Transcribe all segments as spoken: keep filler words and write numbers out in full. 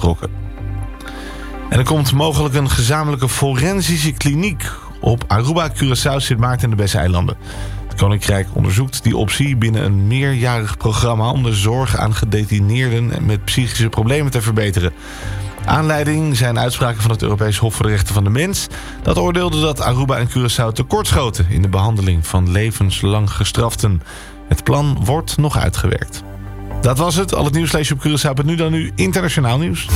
vertrokken. En er komt mogelijk een gezamenlijke forensische kliniek op Aruba, Curaçao, Sint Maarten en de Besseilanden. Het Koninkrijk onderzoekt die optie binnen een meerjarig programma om de zorg aan gedetineerden met psychische problemen te verbeteren. Aanleiding zijn uitspraken van het Europees Hof voor de Rechten van de Mens. Dat oordeelde dat Aruba en Curaçao tekortschoten in de behandeling van levenslang gestraften. Het plan wordt nog uitgewerkt. Dat was het. Al het nieuws lees je op Curaçao punt nu. Dan nu internationaal nieuws.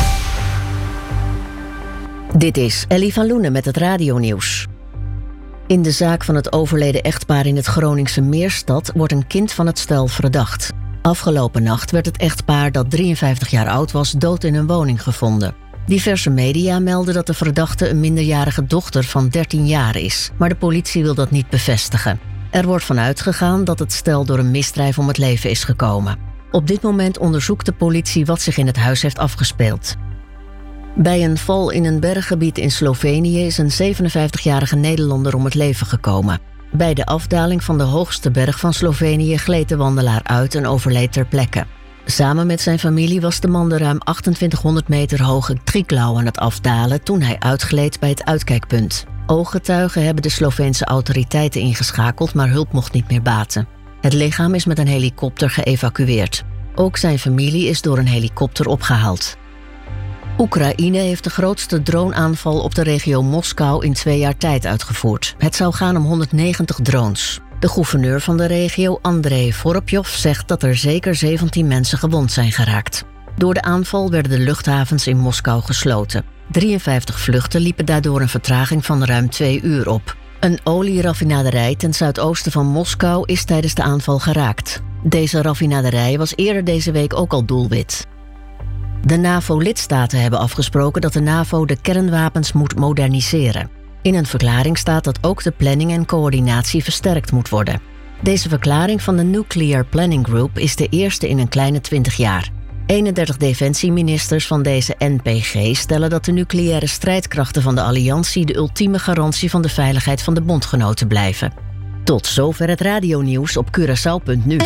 Dit is Ellie van Loenen met het radionieuws. In de zaak van het overleden echtpaar in het Groningse Meerstad wordt een kind van het stel verdacht. Afgelopen nacht werd het echtpaar dat drieënvijftig jaar oud was dood in een woning gevonden. Diverse media melden dat de verdachte een minderjarige dochter van dertien jaar is, maar de politie wil dat niet bevestigen. Er wordt van uitgegaan dat het stel door een misdrijf om het leven is gekomen. Op dit moment onderzoekt de politie wat zich in het huis heeft afgespeeld. Bij een val in een berggebied in Slovenië is een zevenenvijftigjarige Nederlander om het leven gekomen. Bij de afdaling van de hoogste berg van Slovenië gleed de wandelaar uit en overleed ter plekke. Samen met zijn familie was de man de ruim achtentwintighonderd meter hoge Triklau aan het afdalen toen hij uitgleed bij het uitkijkpunt. Ooggetuigen hebben de Sloveense autoriteiten ingeschakeld, maar hulp mocht niet meer baten. Het lichaam is met een helikopter geëvacueerd. Ook zijn familie is door een helikopter opgehaald. Oekraïne heeft de grootste droneaanval op de regio Moskou in twee jaar tijd uitgevoerd. Het zou gaan om honderdnegentig drones. De gouverneur van de regio, Andrei Voropjov, zegt dat er zeker zeventien mensen gewond zijn geraakt. Door de aanval werden de luchthavens in Moskou gesloten. drieënvijftig vluchten liepen daardoor een vertraging van ruim twee uur op. Een olieraffinaderij ten zuidoosten van Moskou is tijdens de aanval geraakt. Deze raffinaderij was eerder deze week ook al doelwit. De NAVO-lidstaten hebben afgesproken dat de NAVO de kernwapens moet moderniseren. In een verklaring staat dat ook de planning en coördinatie versterkt moet worden. Deze verklaring van de Nuclear Planning Group is de eerste in een kleine twintig jaar. eenendertig defensieministers van deze N P G stellen dat de nucleaire strijdkrachten van de alliantie de ultieme garantie van de veiligheid van de bondgenoten blijven. Tot zover het radionieuws op Curaçao punt nu.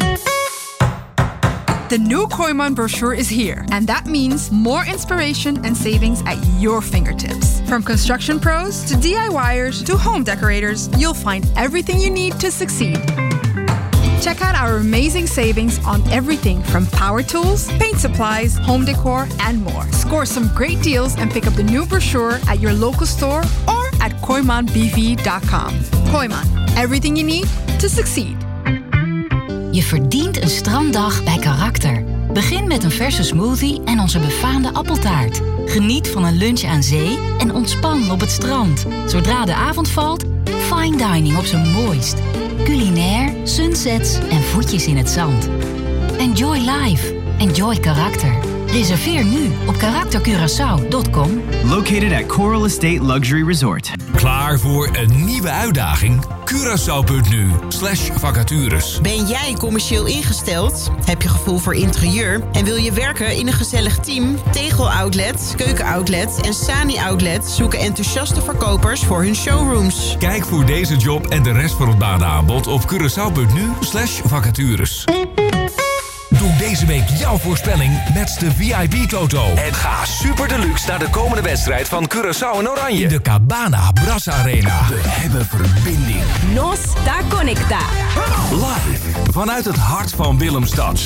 The new Kooiman brochure is here, and that means more inspiration and savings at your fingertips. From construction pros to D I Yers to home decorators, you'll find everything you need to succeed. Check out our amazing savings on everything from power tools, paint supplies, home decor, and more. Score some great deals and pick up the new brochure at your local store or at kooiman b v dot com. Kooiman, everything you need to succeed. Je verdient een stranddag bij Karakter. Begin met een verse smoothie en onze befaamde appeltaart. Geniet van een lunch aan zee en ontspan op het strand. Zodra de avond valt, fine dining op zijn mooist. Culinair, sunsets en voetjes in het zand. Enjoy life. Enjoy Karakter. Reserveer nu op karakter curaçao dot com. Located at Coral Estate Luxury Resort. Klaar voor een nieuwe uitdaging? Curaçao punt nu slash vacatures. Ben jij commercieel ingesteld? Heb je gevoel voor interieur? En wil je werken in een gezellig team? Tegel Outlet, Keuken Outlet en Sani Outlet zoeken enthousiaste verkopers voor hun showrooms. Kijk voor deze job en de rest van het banenaanbod op curaçao punt nu slash vacatures. Doe deze week jouw voorspelling met de V I P-toto. En ga super deluxe naar de komende wedstrijd van Curaçao en Oranje. In de Cabana Brasa Arena. We hebben verbinding. Nos está conecta. Live vanuit het hart van Willemstad.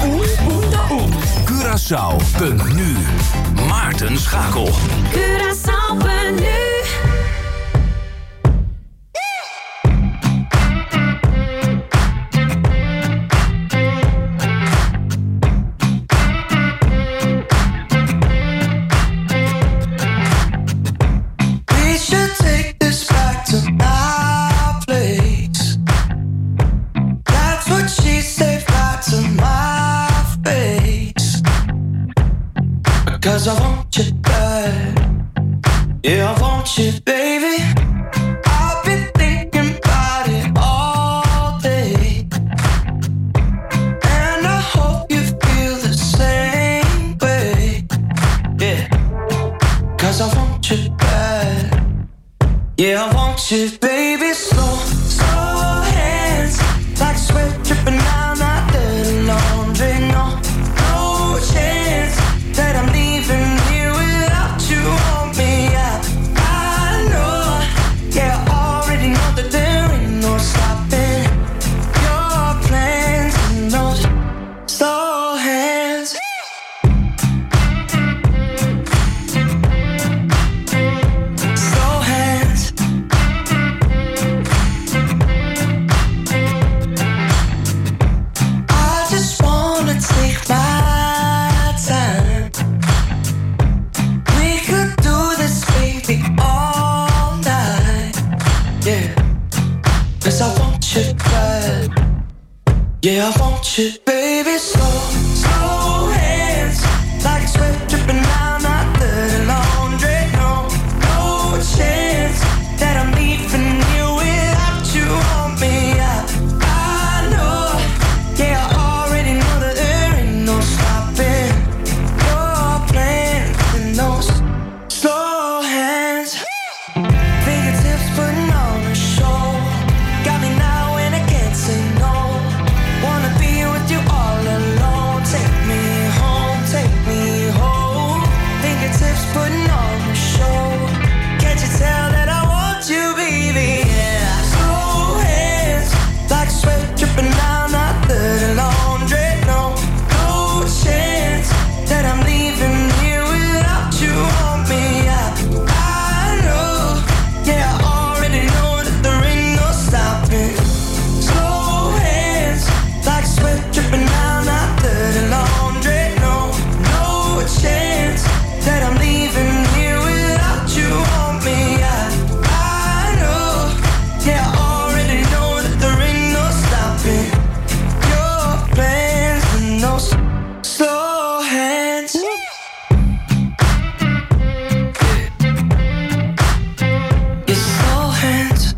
Curaçao punt nu. Maarten Schakel. Curaçao punt nu. Cause I want you bad. Yeah, I want you, baby. I've been thinking about it all day. And I hope you feel the same way. Yeah, cause I want you bad. Yeah, I want you, baby. Slow, slow hands, like sweat dripping down that dirty laundry. No, no chance that I'm leaving Yeah, I want you, baby, slow, slow hands, like sweat dripping down my dirty laundry. No, no chance that I'm leaving you without you on me. I, I know, yeah, I already know that there ain't no stopping your plans and those slow hands. Fingertips putting on a show, got me now and I can't say no. Wanna be with you all alone. Take me home, take me home. Fingertips putting on a show. Can't you tell that I want you, baby? Yeah. Slow hands, like sweat dripping down my dirty laundry. No, no chance that I'm leaving here without you on me. I, I know, yeah, I already know that there ain't no stopping. Slow hands, like sweat dripping down my dirty laundry. No, no chance that I'm leaving here without you on me. I, I know, yeah, I already know that there ain't no stopping your plans and those slow hands. Your slow hands.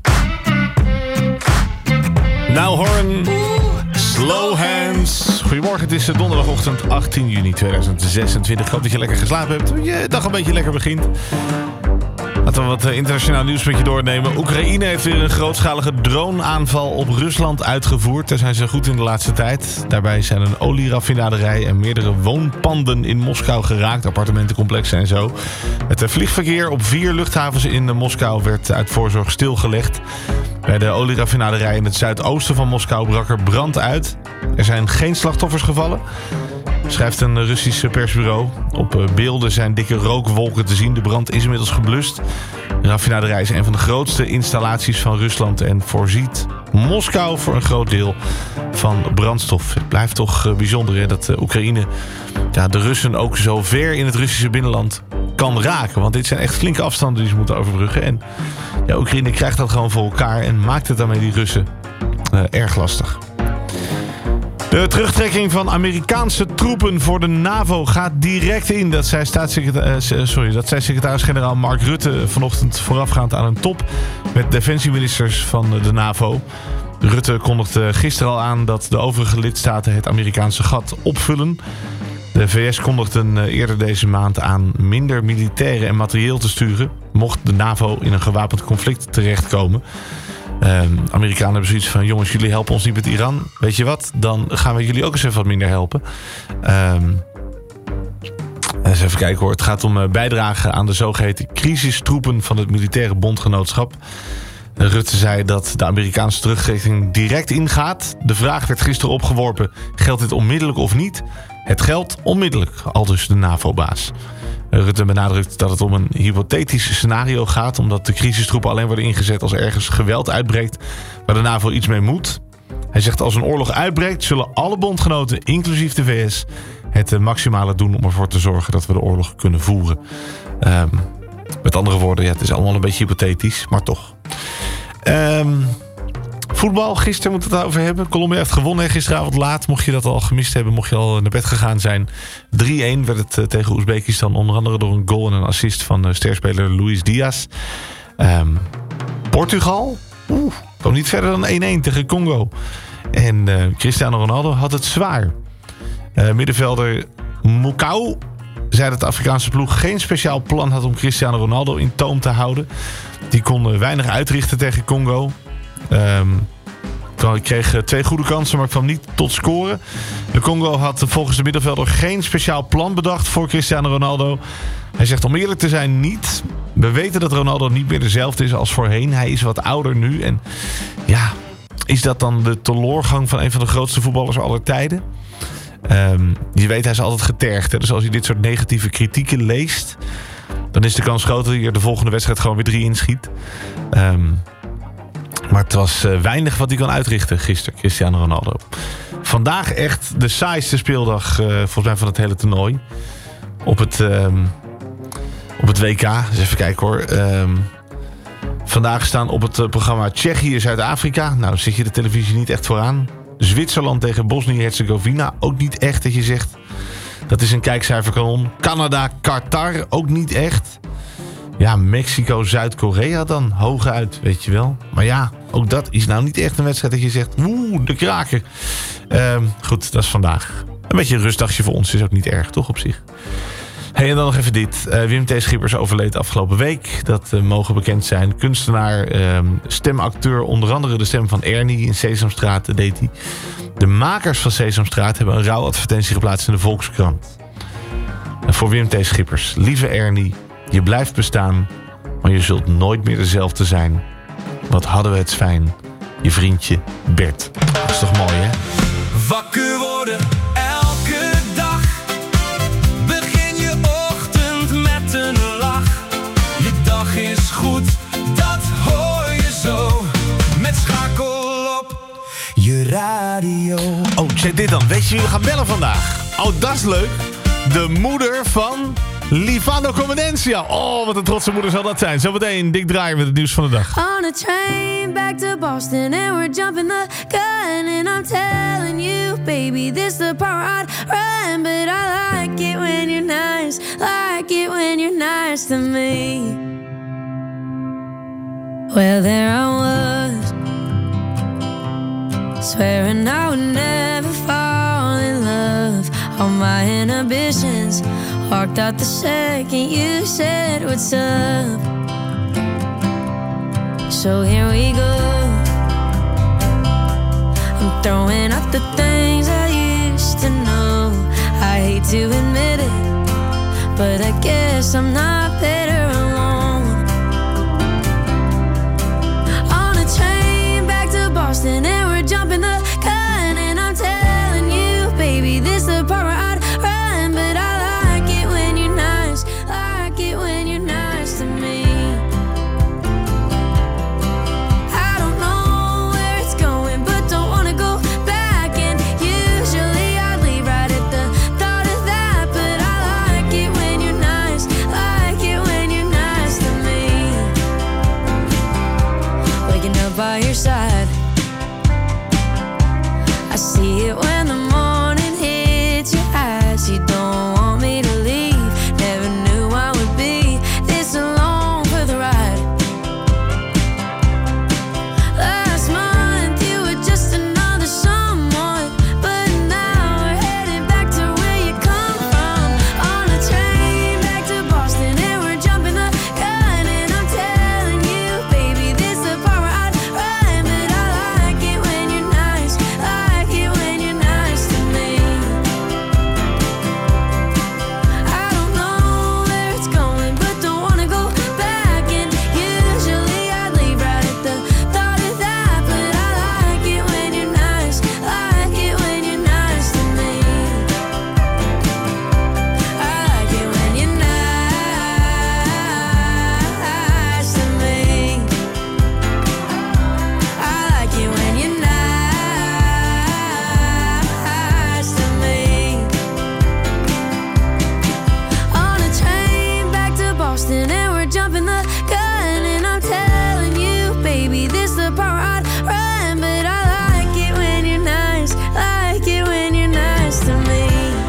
Nou, Horn, Slow Hands. Goedemorgen, het is donderdagochtend achttien juni tweeduizend zesentwintig. Ik hoop dat je lekker geslapen hebt, je dag een beetje lekker begint. Laten we wat internationaal nieuws met je doornemen. Oekraïne heeft weer een grootschalige droneaanval op Rusland uitgevoerd. Daar zijn ze goed in de laatste tijd. Daarbij zijn een olieraffinaderij en meerdere woonpanden in Moskou geraakt. Appartementencomplexen en zo. Het vliegverkeer op vier luchthavens in Moskou werd uit voorzorg stilgelegd. Bij de olieraffinaderij in het zuidoosten van Moskou brak er brand uit. Er zijn geen slachtoffers gevallen, schrijft een Russisch persbureau. Op beelden zijn dikke rookwolken te zien. De brand is inmiddels geblust. De raffinaderij is een van de grootste installaties van Rusland en voorziet Moskou voor een groot deel van brandstof. Het blijft toch bijzonder hè, dat Oekraïne ja, de Russen ook zo ver in het Russische binnenland kan raken. Want dit zijn echt flinke afstanden die ze moeten overbruggen. En ja, Oekraïne krijgt dat gewoon voor elkaar en maakt het daarmee die Russen uh, erg lastig. De terugtrekking van Amerikaanse troepen voor de NAVO gaat direct in. Dat zei staatssecretaris, uh, sorry, dat zei secretaris-generaal Mark Rutte vanochtend voorafgaand aan een top met defensieministers van de NAVO. Rutte kondigde gisteren al aan dat de overige lidstaten het Amerikaanse gat opvullen. De V S kondigden eerder deze maand aan minder militairen en materieel te sturen, mocht de NAVO in een gewapend conflict terechtkomen. Uh, Amerikanen hebben zoiets van, jongens, jullie helpen ons niet met Iran. Weet je wat, dan gaan we jullie ook eens even wat minder helpen. Uh, eens even kijken hoor. Het gaat om uh, bijdragen aan de zogeheten crisistroepen van het militaire bondgenootschap. Uh, Rutte zei dat de Amerikaanse terugtrekking direct ingaat. De vraag werd gisteren opgeworpen, geldt dit onmiddellijk of niet? Het geldt onmiddellijk, aldus de NAVO-baas. Rutte benadrukt dat het om een hypothetisch scenario gaat, omdat de crisistroepen alleen worden ingezet als ergens geweld uitbreekt waar de NAVO iets mee moet. Hij zegt, als een oorlog uitbreekt, zullen alle bondgenoten, inclusief de V S, het maximale doen om ervoor te zorgen dat we de oorlog kunnen voeren. Um, met andere woorden, ja, het is allemaal een beetje hypothetisch, maar toch. Um, Voetbal, gisteren moeten we het over hebben. Colombia heeft gewonnen gisteravond laat. Mocht je dat al gemist hebben, mocht je al naar bed gegaan zijn. drie-een werd het uh, tegen Oezbekistan. Onder andere door een goal en een assist van uh, sterspeler Luis Diaz. Um, Portugal oeh, kwam niet verder dan één-één tegen Congo. En uh, Cristiano Ronaldo had het zwaar. Uh, middenvelder Mukau zei dat de Afrikaanse ploeg geen speciaal plan had om Cristiano Ronaldo in toom te houden. Die kon uh, weinig uitrichten tegen Congo. Um, ik kreeg twee goede kansen, maar ik kwam niet tot scoren. De Congo had volgens de middenvelder geen speciaal plan bedacht voor Cristiano Ronaldo. Hij zegt, om eerlijk te zijn, niet. We weten dat Ronaldo niet meer dezelfde is als voorheen. Hij is wat ouder nu. En ja, is dat dan de teleurgang van een van de grootste voetballers aller tijden? Um, je weet, hij is altijd getergd. Hè? Dus als je dit soort negatieve kritieken leest, dan is de kans groot dat hij er de volgende wedstrijd gewoon weer drie inschiet. Um, Maar het was uh, weinig wat hij kan uitrichten gisteren, Cristiano Ronaldo. Vandaag echt de saaiste speeldag uh, volgens mij van het hele toernooi. Op het, um, op het W K. Dus even kijken hoor. Um, vandaag staan op het uh, programma Tsjechië-Zuid-Afrika. Nou, zit je de televisie niet echt vooraan. Zwitserland tegen Bosnië-Herzegovina, ook niet echt dat je zegt... dat is een kijkcijferkanon. Canada, Qatar, ook niet echt. Ja, Mexico, Zuid-Korea dan, hooguit, weet je wel. Maar ja, ook dat is nou niet echt een wedstrijd dat je zegt... oeh, de kraker. Uh, goed, dat is vandaag. Een beetje een rustdagje voor ons is ook niet erg, toch op zich. Hey, en dan nog even dit. Uh, Wim T. Schippers overleed afgelopen week. Dat uh, mogen bekend zijn. Kunstenaar, uh, stemacteur, onder andere de stem van Ernie in Sesamstraat deed hij. De makers van Sesamstraat hebben een rouwadvertentie geplaatst in de Volkskrant. En voor Wim T. Schippers. Lieve Ernie, je blijft bestaan, maar je zult nooit meer dezelfde zijn. Wat hadden we het fijn. Je vriendje Bert. Dat is toch mooi, hè? Wakker worden elke dag. Begin je ochtend met een lach. Je dag is goed, dat hoor je zo. Met Schakel op je radio. Oh, check dit dan. Weet je wie we gaan bellen vandaag? Oh, dat is leuk. De moeder van Livano Comendencia. Oh, wat een trotse moeder zal dat zijn. Zometeen Dick Draaier met het nieuws van de dag. On a train back to Boston and we're jumping the gun and I'm telling you, baby, this the part I'd run, but I like it when you're nice, like it when you're nice to me. Well, there I was, swearing I would never fall in love. All my inhibitions walked out the second you said what's up. So here we go. I'm throwing out the things I used to know. I hate to admit it, but I guess I'm not better alone. On a train back to Boston and we're jumping the gun and I'm telling you, baby, this the part where I'd run, but I like it when you're nice, like it when you're nice to me. I don't know where it's going, but don't wanna go back, and usually I'd leave right at the thought of that, but I like it when you're nice, like it when you're nice to me. Waking up by your side, I see it when the morning hits your eyes. You don't want me to leave. Never knew I would be this alone for the ride. Last month you were just another someone, but now we're headed back to where you come from. On a train back to Boston and we're jumping the gun and I'm telling you, baby, this the part where I'd run, but I like it when you're nice, like it when you're nice to me. I don't know where it's going, but don't wanna go back, and usually I'd leave right at the thought of that, but I like it when you're nice, like it when you're nice to me. I like it when you're nice to me. I like it when you're nice to me. On a train back to Boston and we're jumping the gun and I'm telling you, baby, this the part I'd run, but I like it when you're nice, like it when you're nice to me.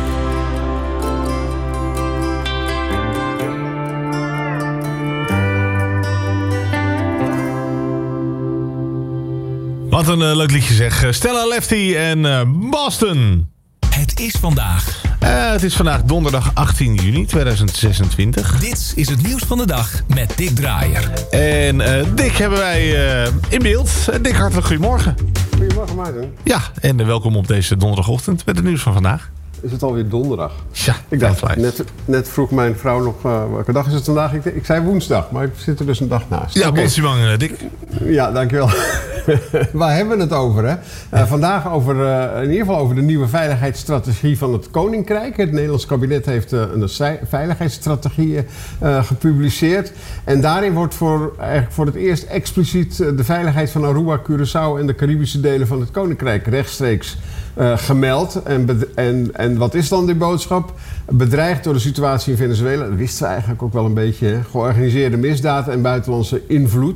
Wat een uh, leuk liedje zeg. Uh, Stella Lefty en uh, Boston. Het is vandaag. Uh, het is vandaag donderdag achttien juni tweeduizend zesentwintig. Dit is het nieuws van de dag met Dick Draaier. En uh, Dick hebben wij uh, in beeld. Uh, Dick, hartelijk goedemorgen. Goedemorgen, Maarten. Ja, en uh, welkom op deze donderdagochtend met het nieuws van vandaag. Is het alweer donderdag? Ja, ik dacht, net, net vroeg mijn vrouw nog, uh, welke dag is het vandaag? Ik, ik zei woensdag, maar ik zit er dus een dag naast. Ja, okay. Bonsimang, uh, Dick. Ja, dankjewel. Waar hebben we het over, hè? Uh, vandaag over, uh, in ieder geval over de nieuwe veiligheidsstrategie van het Koninkrijk. Het Nederlands kabinet heeft uh, een veiligheidsstrategie uh, gepubliceerd. En daarin wordt voor, eigenlijk voor het eerst expliciet uh, de veiligheid van Aruba, Curaçao en de Caribische delen van het Koninkrijk rechtstreeks Uh, gemeld. En, en, en wat is dan die boodschap? Bedreigd door de situatie in Venezuela. Dat wisten we eigenlijk ook wel een beetje. Hè? Georganiseerde misdaad en buitenlandse invloed.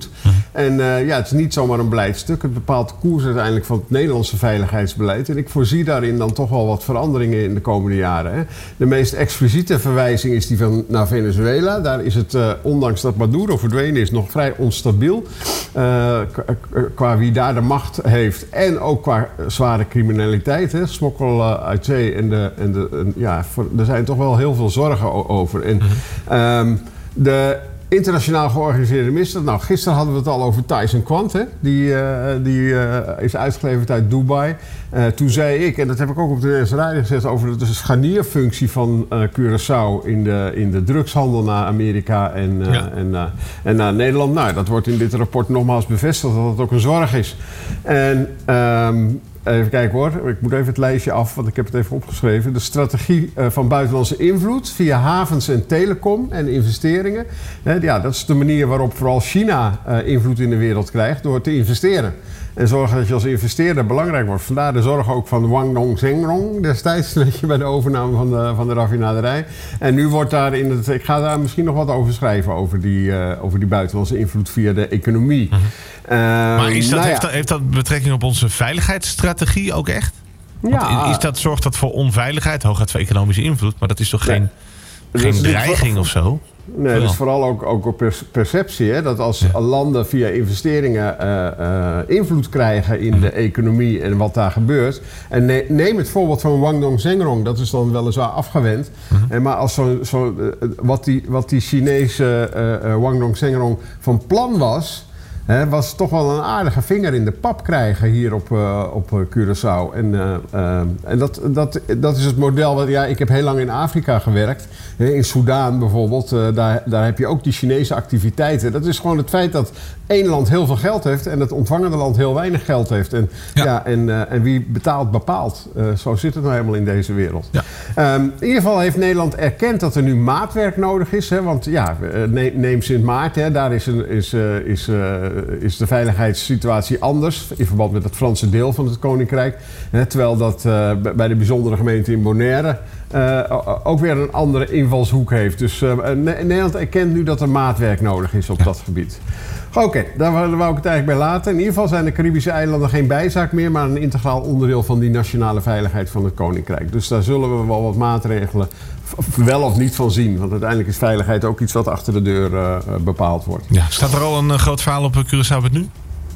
En uh, ja, het is niet zomaar een beleidstuk. Het bepaalt de koers uiteindelijk van het Nederlandse veiligheidsbeleid. En ik voorzie daarin dan toch wel wat veranderingen in de komende jaren. Hè. De meest expliciete verwijzing is die van naar Venezuela. Daar is het, uh, ondanks dat Maduro verdwenen is, nog vrij onstabiel. Uh, qua wie daar de macht heeft en ook qua zware criminaliteit. Hè. Smokkel uh, uit zee en de... En de en, ja, voor, er zijn toch wel heel veel zorgen over. En, mm-hmm. um, de internationaal georganiseerde misdaad... Nou, gisteren hadden we het al over Tyson Quant. Hè? Die, uh, die uh, is uitgeleverd uit Dubai. Uh, toen zei ik, en dat heb ik ook op de Nederlandse radio gezegd... over de scharnierfunctie van uh, Curaçao in de, in de drugshandel naar Amerika en, uh, ja. en, uh, en naar Nederland. Nou, dat wordt in dit rapport nogmaals bevestigd dat het ook een zorg is. En... Um, Even kijken hoor, ik moet even het lijstje af, want ik heb het even opgeschreven. De strategie uh, van buitenlandse invloed via havens en telecom en investeringen. Uh, ja, dat is de manier waarop vooral China uh, invloed in de wereld krijgt door te investeren. En zorgen dat je als investeerder belangrijk wordt. Vandaar de zorg ook van Wang Dong Zengrong destijds, weet je, bij de overname van de, van de raffinaderij. En nu wordt daar in het... Ik ga daar misschien nog wat over schrijven, over die, uh, over die buitenlandse invloed via de economie. Mm-hmm. Uh, maar is dat, nou ja. heeft, dat, heeft dat betrekking op onze veiligheidsstrategie ook echt? Ja. Is dat, zorgt dat voor onveiligheid, hooguit voor economische invloed, maar dat is toch geen, nee. geen dreiging of zo? Nee, dat is vooral ook, ook op perceptie. Hè? Dat als ja. landen via investeringen uh, uh, invloed krijgen in de economie en wat daar gebeurt. En ne- neem het voorbeeld van Wang Dong Zengrong, dat is dan weliswaar afgewend. Uh-huh. En maar als zo, zo, uh, wat, die, wat die Chinese uh, uh, Wang Dong Zengrong van plan was... He, was toch wel een aardige vinger in de pap krijgen hier op, uh, op uh, Curaçao. En, uh, uh, en dat, dat, dat is het model. Wat, ja, ik heb heel lang in Afrika gewerkt. He, in Soudaan bijvoorbeeld. Uh, daar, daar heb je ook die Chinese activiteiten. Dat is gewoon het feit dat één land heel veel geld heeft... en het ontvangende land heel weinig geld heeft. En, ja. Ja, en, uh, en wie betaalt, bepaalt. Uh, zo zit het nou helemaal in deze wereld. Ja. Um, in ieder geval heeft Nederland erkend dat er nu maatwerk nodig is. Hè, want ja, neem Sint Maarten. Daar is, een, is, uh, is, uh, is de veiligheidssituatie anders... in verband met het Franse deel van het Koninkrijk. Hè, terwijl dat uh, bij de bijzondere gemeente in Bonaire... Uh, ook weer een andere invalshoek heeft. Dus uh, Nederland erkent nu dat er maatwerk nodig is op ja. dat gebied. Oké, okay, daar wou ik het eigenlijk bij laten. In ieder geval zijn de Caribische eilanden geen bijzaak meer... maar een integraal onderdeel van die nationale veiligheid van het Koninkrijk. Dus daar zullen we wel wat maatregelen wel of niet van zien. Want uiteindelijk is veiligheid ook iets wat achter de deur uh, bepaald wordt. Ja, staat er al een uh, groot verhaal op Curaçao nu?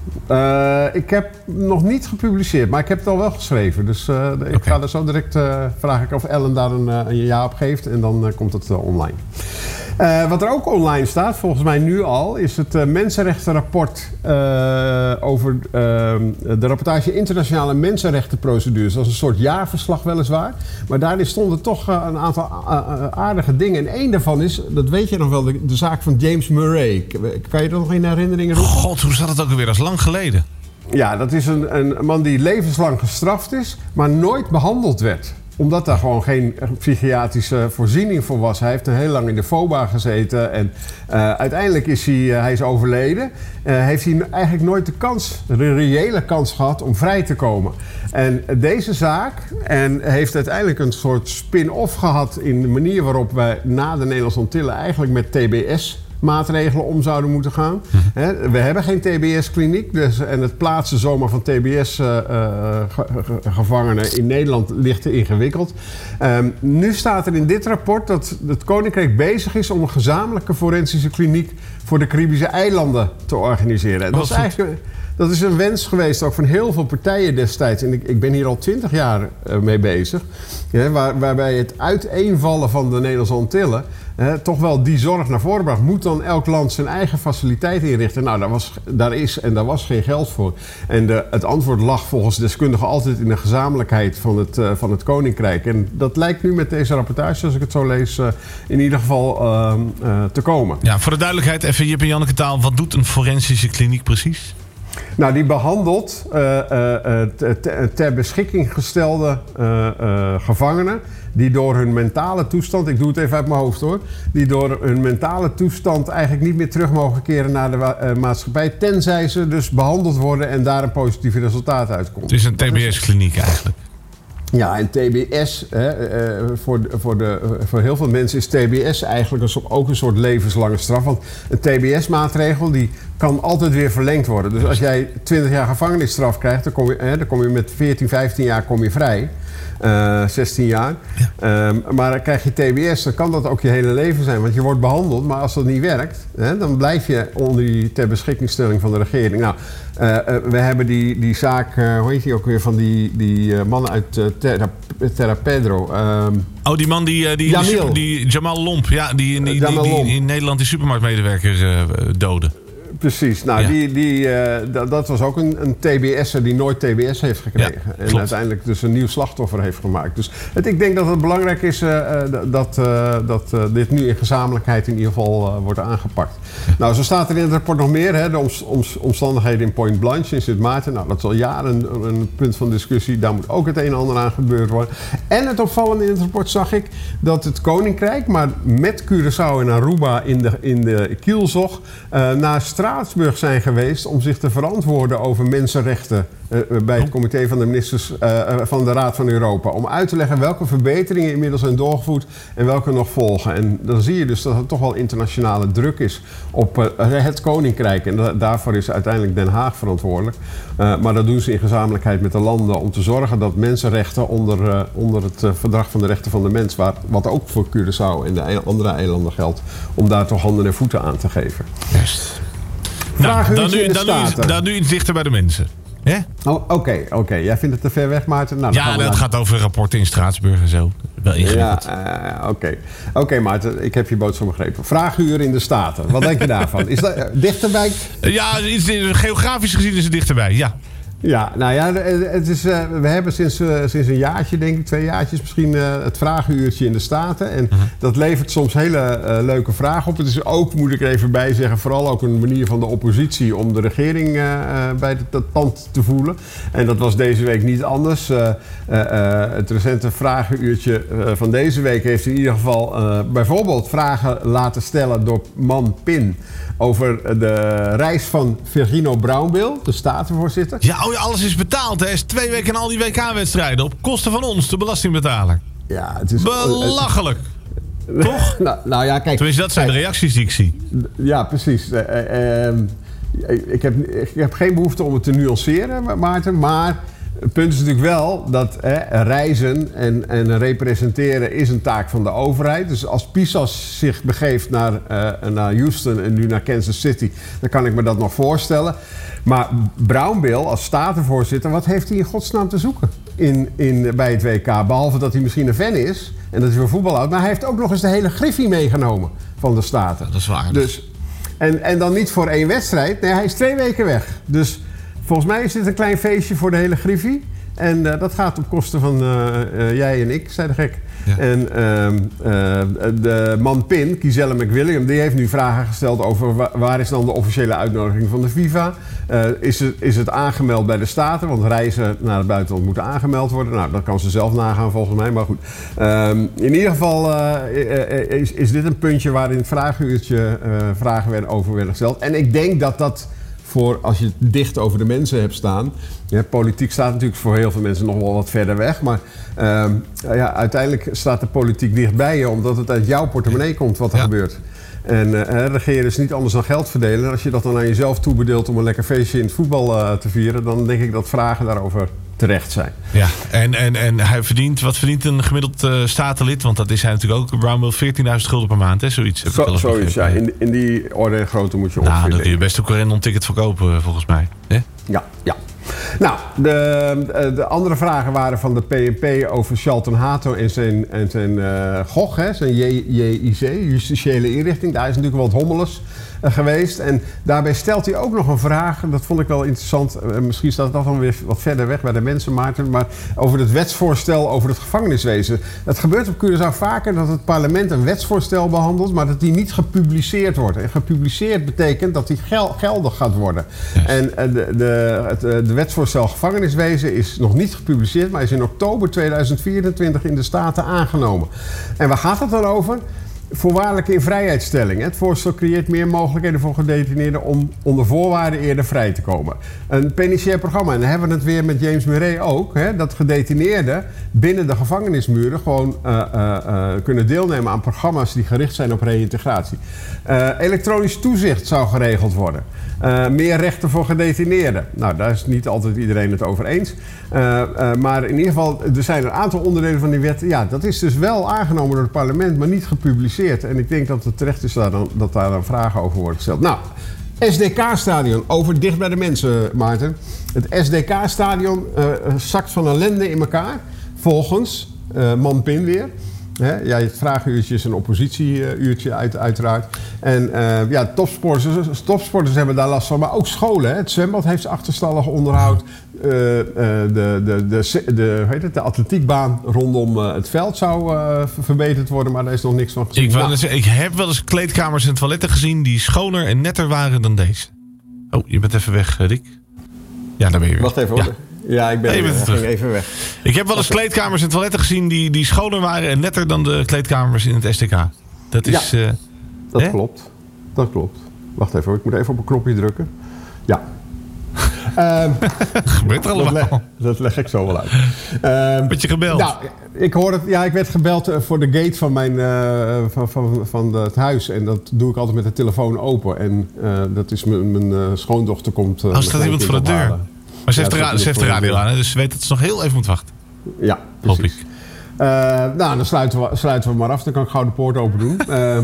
Uh, ik heb nog niet gepubliceerd, maar ik heb het al wel geschreven. Dus uh, ik okay. ga er zo direct uh, vraag ik of Ellen daar een, een ja op geeft en dan uh, komt het uh, online. Uh, wat er ook online staat, volgens mij nu al, is het uh, mensenrechtenrapport uh, over uh, de rapportage internationale mensenrechtenprocedures. Dat is een soort jaarverslag weliswaar. Maar daarin stonden toch uh, een aantal uh, aardige dingen. En één daarvan is, dat weet je nog wel, de, de zaak van James Murray. Kan je dat nog in herinneringen roepen? God, hoe zat het ook alweer? Dat is lang geleden. Ja, dat is een, een man die levenslang gestraft is, maar nooit behandeld werd. Omdat daar gewoon geen psychiatrische voorziening voor was. Hij heeft heel lang in de F O B A gezeten. En uh, uiteindelijk is hij, uh, hij is overleden. Uh, heeft hij eigenlijk nooit de kans, de reële kans gehad om vrij te komen. En deze zaak en heeft uiteindelijk een soort spin-off gehad... in de manier waarop wij na de Nederlandse Antillen eigenlijk met T B S... maatregelen om zouden moeten gaan. Mm-hmm. We hebben geen T B S-kliniek. Dus, en het plaatsen zomaar van T B S-gevangenen uh, uh, in Nederland ligt te ingewikkeld. Um, nu staat er in dit rapport dat het Koninkrijk bezig is... om een gezamenlijke forensische kliniek voor de Caribische eilanden te organiseren. En dat is eigenlijk... Dat is een wens geweest ook van heel veel partijen destijds. En ik, ik ben hier al twintig jaar uh, mee bezig. Ja, waar, waarbij het uiteenvallen van de Nederlandse Antillen... Uh, toch wel die zorg naar voren bracht. Moet dan elk land zijn eigen faciliteit inrichten? Nou, daar, was, daar is en daar was geen geld voor. En de, het antwoord lag volgens deskundigen altijd in de gezamenlijkheid van het, uh, van het Koninkrijk. En dat lijkt nu met deze rapportage, als ik het zo lees, uh, in ieder geval uh, uh, te komen. Ja, voor de duidelijkheid, even Jip en Janneke taal. Wat doet een forensische kliniek precies? Nou, die behandelt uh, uh, ter, ter beschikking gestelde uh, uh, gevangenen... die door hun mentale toestand, ik doe het even uit mijn hoofd hoor... die door hun mentale toestand eigenlijk niet meer terug mogen keren naar de uh, maatschappij... tenzij ze dus behandeld worden en daar een positief resultaat uitkomt. Het is een T B S-kliniek eigenlijk. Ja, en T B S, hè, uh, voor, voor, de, uh, voor heel veel mensen is T B S eigenlijk een soort, ook een soort levenslange straf. Want een T B S-maatregel die kan altijd weer verlengd worden. Dus als jij twintig jaar gevangenisstraf krijgt, dan kom je, hè, dan kom je met veertien, vijftien jaar kom je vrij. Uh, zestien jaar. Ja. Um, maar dan krijg je T B S, dan kan dat ook je hele leven zijn. Want je wordt behandeld, maar als dat niet werkt, hè, dan blijf je onder die ter beschikkingstelling van de regering. Nou, uh, uh, we hebben die, die zaak, uh, hoe heet die ook weer, van die, die uh, man uit uh, Terra, Terra Pedro. Um, oh, die man die, die, die, die Jamal Lomp, ja, die, die, die, die, die in Nederland die supermarktmedewerker uh, doodde. Precies, nou ja. die, die, uh, dat, dat was ook een, een T B S'er die nooit T B S heeft gekregen. Ja, en klopt. Uiteindelijk dus een nieuw slachtoffer heeft gemaakt. Dus het, ik denk dat het belangrijk is uh, dat, uh, dat uh, dit nu in gezamenlijkheid in ieder geval uh, wordt aangepakt. Ja. Nou, zo staat er in het rapport nog meer. Hè, de om, om, omstandigheden in Point Blanche in Sint Maarten. Nou, dat is al jaren een, een punt van discussie. Daar moet ook het een en ander aan gebeurd worden. En het opvallende in het rapport zag ik dat het Koninkrijk, maar met Curaçao en Aruba in de, in de kielzog, uh, naar Straatsburg zijn geweest om zich te verantwoorden over mensenrechten uh, bij het comité van de ministers uh, van de Raad van Europa. Om uit te leggen welke verbeteringen inmiddels zijn doorgevoerd en welke nog volgen. En dan zie je dus dat er toch wel internationale druk is op uh, het Koninkrijk. En da- daarvoor is uiteindelijk Den Haag verantwoordelijk. Uh, maar dat doen ze in gezamenlijkheid met de landen om te zorgen dat mensenrechten onder, uh, onder het uh, Verdrag van de Rechten van de Mens, waar, wat ook voor Curaçao en de andere eilanden geldt, om daar toch handen en voeten aan te geven. Juist. Nou, dan, nu, dan, nu, dan nu iets dichter bij de mensen. Oké, oh, oké. Okay, okay. Jij vindt het te ver weg, Maarten? Nou, ja, het gaat over rapporten in Straatsburg en zo. Wel ingewikkeld. Ja, uh, oké. Oké, okay, Maarten, ik heb je boodschap begrepen. Vraaguur in de Staten. Wat denk je daarvan? Is dat uh, dichterbij? Ja, iets, geografisch gezien is het dichterbij, ja. Ja, nou ja, het is, uh, we hebben sinds, uh, sinds een jaartje, denk ik, twee jaartjes misschien, uh, het vragenuurtje in de Staten. En uh-huh. dat levert soms hele uh, leuke vragen op. Het is ook, moet ik er even bij zeggen, vooral ook een manier van de oppositie om de regering uh, uh, bij het tand te voelen. En dat was deze week niet anders. Uh, uh, uh, het recente vragenuurtje uh, van deze week heeft in ieder geval uh, bijvoorbeeld vragen laten stellen door Man Pin over de reis van Virginio Braunbil, de statenvoorzitter. Ja, oh ja, alles is betaald. Hè. Is twee weken al die W K-wedstrijden op kosten van ons, de belastingbetaler. Ja, het is belachelijk. Uh, uh, Toch? nou, nou ja, kijk. Tenminste, dat zijn kijk, de reacties die ik zie. Ja, precies. Uh, uh, uh, ik, heb, ik heb geen behoefte om het te nuanceren, Maarten, maar het punt is natuurlijk wel dat hè, reizen en, en representeren is een taak van de overheid. Dus als Pisas zich begeeft naar, uh, naar Houston en nu naar Kansas City, dan kan ik me dat nog voorstellen. Maar Braunbil als statenvoorzitter, wat heeft hij in godsnaam te zoeken in, in, bij het W K? Behalve dat hij misschien een fan is en dat hij van voetbal houdt. Maar hij heeft ook nog eens de hele griffie meegenomen van de Staten. Dat is waar. Dus, en, en dan niet voor één wedstrijd. Nee, hij is twee weken weg. Dus volgens mij is dit een klein feestje voor de hele griffie. En uh, dat gaat op kosten van uh, uh, jij en ik, zei de gek. Ja. En uh, uh, de man Pin, Giselle McWilliam, die heeft nu vragen gesteld over wa- waar is dan de officiële uitnodiging van de FIFA? Uh, is, het, is het aangemeld bij de Staten? Want reizen naar het buitenland moeten aangemeld worden. Nou, dat kan ze zelf nagaan volgens mij, maar goed. Uh, in ieder geval uh, is, is dit een puntje waarin het vragenuurtje uh, vragen werden over werden gesteld. En ik denk dat dat voor als je het dicht over de mensen hebt staan. Ja, politiek staat natuurlijk voor heel veel mensen nog wel wat verder weg. Maar uh, ja, uiteindelijk staat de politiek dichtbij je, omdat het uit jouw portemonnee komt wat er ja. gebeurt. En uh, regeren is niet anders dan geld verdelen. Als je dat dan aan jezelf toebedeelt om een lekker feestje in het voetbal uh, te vieren, dan denk ik dat vragen daarover terecht zijn. Ja, en, en, en hij verdient, wat verdient een gemiddeld uh, statenlid? Want dat is hij natuurlijk ook, Brownbill, veertienduizend gulden per maand, hè? Zoiets. Heb Zo, ik zoiets, ja. In, in die orde en grootte moet je ongeveer. Nou, dan kun je denken. best ook een ticket verkopen, volgens mij. Hè? Ja, ja. Nou, de, de andere vragen waren van de P N P over Charlton Hato en zijn, en zijn uh, G O G, hè, zijn J I C, justitiële inrichting. Daar is natuurlijk wat hommeles uh, geweest. En daarbij stelt hij ook nog een vraag, en dat vond ik wel interessant. Uh, misschien staat dat dan weer wat verder weg bij de mensen, Maarten. Maar over het wetsvoorstel over het gevangeniswezen. Het gebeurt op Curaçao vaker dat het parlement een wetsvoorstel behandelt, maar dat die niet gepubliceerd wordt. En gepubliceerd betekent dat die gel- geldig gaat worden. Yes. En uh, de, de, het, uh, de wetsvoorstel gevangeniswezen is nog niet gepubliceerd, maar is in oktober tweeduizend vierentwintig in de Staten aangenomen. En waar gaat het dan over? voorwaardelijke invrijheidstelling. Het voorstel creëert meer mogelijkheden voor gedetineerden om onder voorwaarden eerder vrij te komen. Een penitentiair programma, en dan hebben we het weer met James Murray ook, hè, dat gedetineerden binnen de gevangenismuren gewoon uh, uh, uh, kunnen deelnemen aan programma's die gericht zijn op reïntegratie. Uh, elektronisch toezicht zou geregeld worden. Uh, meer rechten voor gedetineerden. Nou, daar is niet altijd iedereen het over eens. Uh, uh, maar in ieder geval, er zijn een aantal onderdelen van die wet. Ja, dat is dus wel aangenomen door het parlement, maar niet gepubliceerd. En ik denk dat het terecht is dat, dan, dat daar dan vragen over worden gesteld. Nou, S D K-stadion, over dicht bij de mensen, Maarten. Het S D K-stadion uh, zakt van ellende in elkaar, volgens uh, Man Pin weer. He, ja, het vraaguurtje is een oppositieuurtje uit, uiteraard. En uh, ja, topsporters, topsporters hebben daar last van, maar ook scholen. Hè. Het zwembad heeft achterstallig onderhoud. Uh, uh, de, de, de, de, hoe heet het, de atletiekbaan rondom uh, het veld zou uh, verbeterd worden, maar daar is nog niks van gezien. Ik, nou. zeggen, ik heb wel eens kleedkamers en toiletten gezien die schoner en netter waren dan deze. Oh, je bent even weg, Rick. Ja, daar ben je weer. Wacht even hoor. Ja. Ja, ik ben nee, er, ging even weg. Ik heb wel eens kleedkamers en toiletten gezien die, die schoner waren en netter dan de kleedkamers in het S D K. Dat is... Ja, uh, dat hè? klopt. Dat klopt. Wacht even hoor, ik moet even op een knopje drukken. Ja. um, gebeurt er allemaal. Dat leg, dat leg ik zo wel uit. Um, Word je gebeld? Nou, ik hoorde het, ja, ik werd gebeld voor de gate van, mijn, uh, van, van, van het huis. En dat doe ik altijd met de telefoon open. En uh, dat is mijn, mijn uh, schoondochter komt... Uh, oh, staat iemand voor de deur? Ophalen. Maar ze heeft, ja, de, ra- ze heeft de radio aan, hè? Dus ze weet dat ze nog heel even moet wachten. Ja, precies. Hoop ik. Uh, nou, dan sluiten we, sluiten we maar af. Dan kan ik gauw de poort open doen. uh,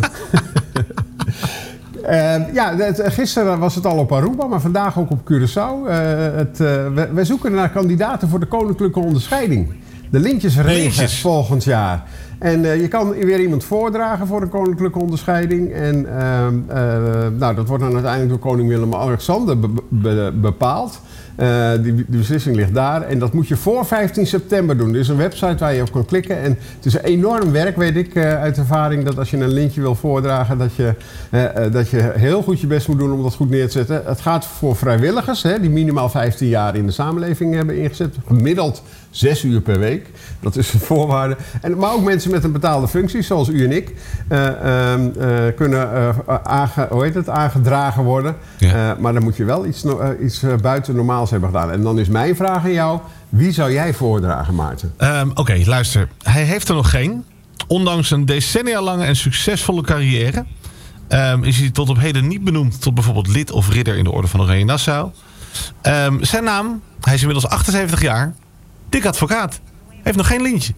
uh, ja, het, gisteren was het al op Aruba, maar vandaag ook op Curaçao. Uh, het, uh, we, wij zoeken naar kandidaten voor de koninklijke onderscheiding. De Lintjesregens volgend jaar. En uh, je kan weer iemand voordragen voor een koninklijke onderscheiding. En uh, uh, nou, dat wordt dan uiteindelijk door koning Willem-Alexander be- be- bepaald. Uh, die, die beslissing ligt daar. En dat moet je voor vijftien september doen. Er is een website waar je op kan klikken. En het is een enorm werk, weet ik uh, uit ervaring, dat als je een lintje wil voordragen, dat je, uh, uh, dat je heel goed je best moet doen om dat goed neer te zetten. Het gaat voor vrijwilligers, hè, die minimaal vijftien jaar in de samenleving hebben ingezet. Gemiddeld zes uur per week. Dat is een voorwaarde. En, maar ook mensen met een betaalde functie, zoals u en ik, uh, uh, uh, kunnen uh, aange, hoe heet het, aangedragen worden. Ja. Uh, maar dan moet je wel iets, uh, iets uh, buiten normaals hebben gedaan. En dan is mijn vraag aan jou, wie zou jij voordragen, Maarten? Um, Oké, okay, luister. Hij heeft er nog geen. Ondanks een decennia lange en succesvolle carrière um, is hij tot op heden niet benoemd tot bijvoorbeeld lid of ridder in de Orde van Oranje Nassau. Um, zijn naam, hij is inmiddels achtenzeventig jaar, Dick Advocaat. Heeft nog geen lintje.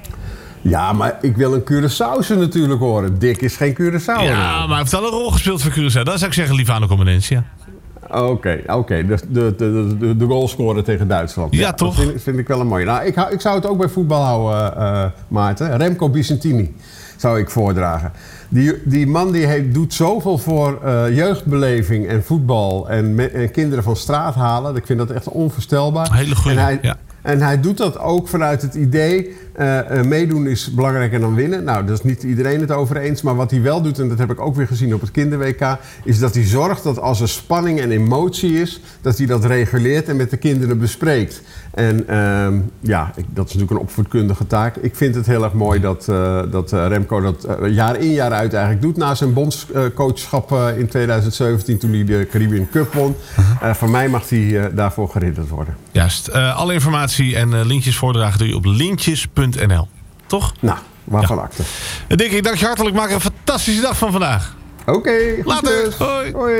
Ja, maar ik wil een Curaçaose natuurlijk horen. Dick is geen Curaçao. Ja, maar hij heeft wel een rol gespeeld voor Curaçao. Dan zou ik zeggen Livano Commanentia. Oké, okay, oké. Okay. De, de, de, de goalscorer tegen Duitsland. Ja, ja toch? Dat vind, vind ik wel een mooie. Nou, ik, hou, ik zou het ook bij voetbal houden, uh, Maarten. Remco Vicentini zou ik voordragen. Die, die man die heeft, doet zoveel voor uh, jeugdbeleving en voetbal en, me, en kinderen van straat halen. Ik vind dat echt onvoorstelbaar. Hele goede. En hij, ja. En hij doet dat ook vanuit het idee, uh, uh, meedoen is belangrijker dan winnen. Nou, daar is niet iedereen het over eens. Maar wat hij wel doet, en dat heb ik ook weer gezien op het kinder-W K... is dat hij zorgt dat als er spanning en emotie is, dat hij dat reguleert en met de kinderen bespreekt. En uh, ja, ik, dat is natuurlijk een opvoedkundige taak. Ik vind het heel erg mooi dat, uh, dat uh, Remco dat uh, jaar in jaar uit eigenlijk doet. Na zijn bondscoachschap uh, in tweeduizend zeventien, toen hij de Caribbean Cup won. Uh, van mij mag hij uh, daarvoor geridderd worden. Juist. Uh, alle informatie en uh, lintjes voordragen doe je op lintjes punt n l. Toch? Nou, waarvan ja. acte. Dick, ik dank je hartelijk. Maak er een fantastische dag van vandaag. Oké, okay, later. Dus. Hoi. Hoi.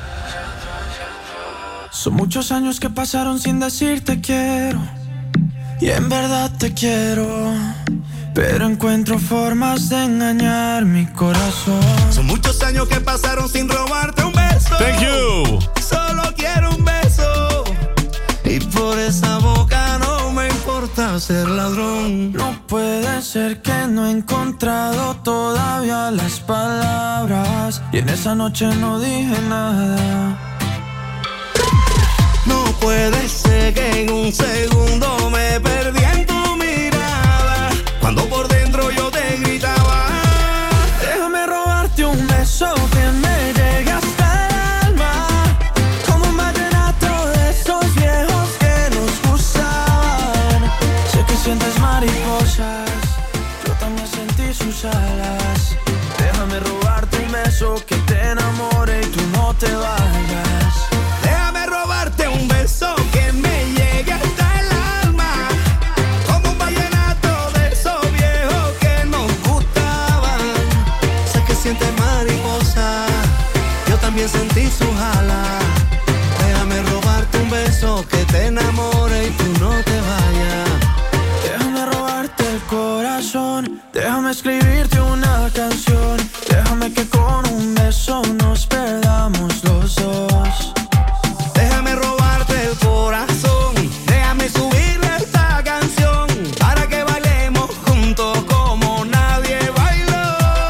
Son muchos años que pasaron sin decirte quiero. Y en verdad te quiero. Pero encuentro formas de engañar mi corazón. Son muchos años que pasaron sin robarte un beso. Thank you. Solo quiero un beso. Y por esa boca no me importa ser ladrón. No puede ser que no he encontrado todavía las palabras. Y en esa noche no dije nada. No puede ser que en un segundo me perdí en tu mirada. Cuando por dentro yo te gritaba. Déjame robarte un beso que me llegue hasta el alma. Como un vallenato de esos viejos que nos gustaban. Sé que sientes mariposas, yo también sentí sus alas. Déjame beso que te enamore y tú no te vayas. Déjame robarte un beso que me llegue hasta el alma, como un vallenato de esos viejos que nos gustaban. Sé que sientes mariposa, yo también sentí su jala. Déjame robarte un beso que te enamore y tú no te vayas. Déjame robarte el corazón, déjame escribirte una canción. Déjame que con un beso nos perdamos los dos. Déjame robarte el corazón, déjame subirle esta canción para que bailemos juntos como nadie bailó.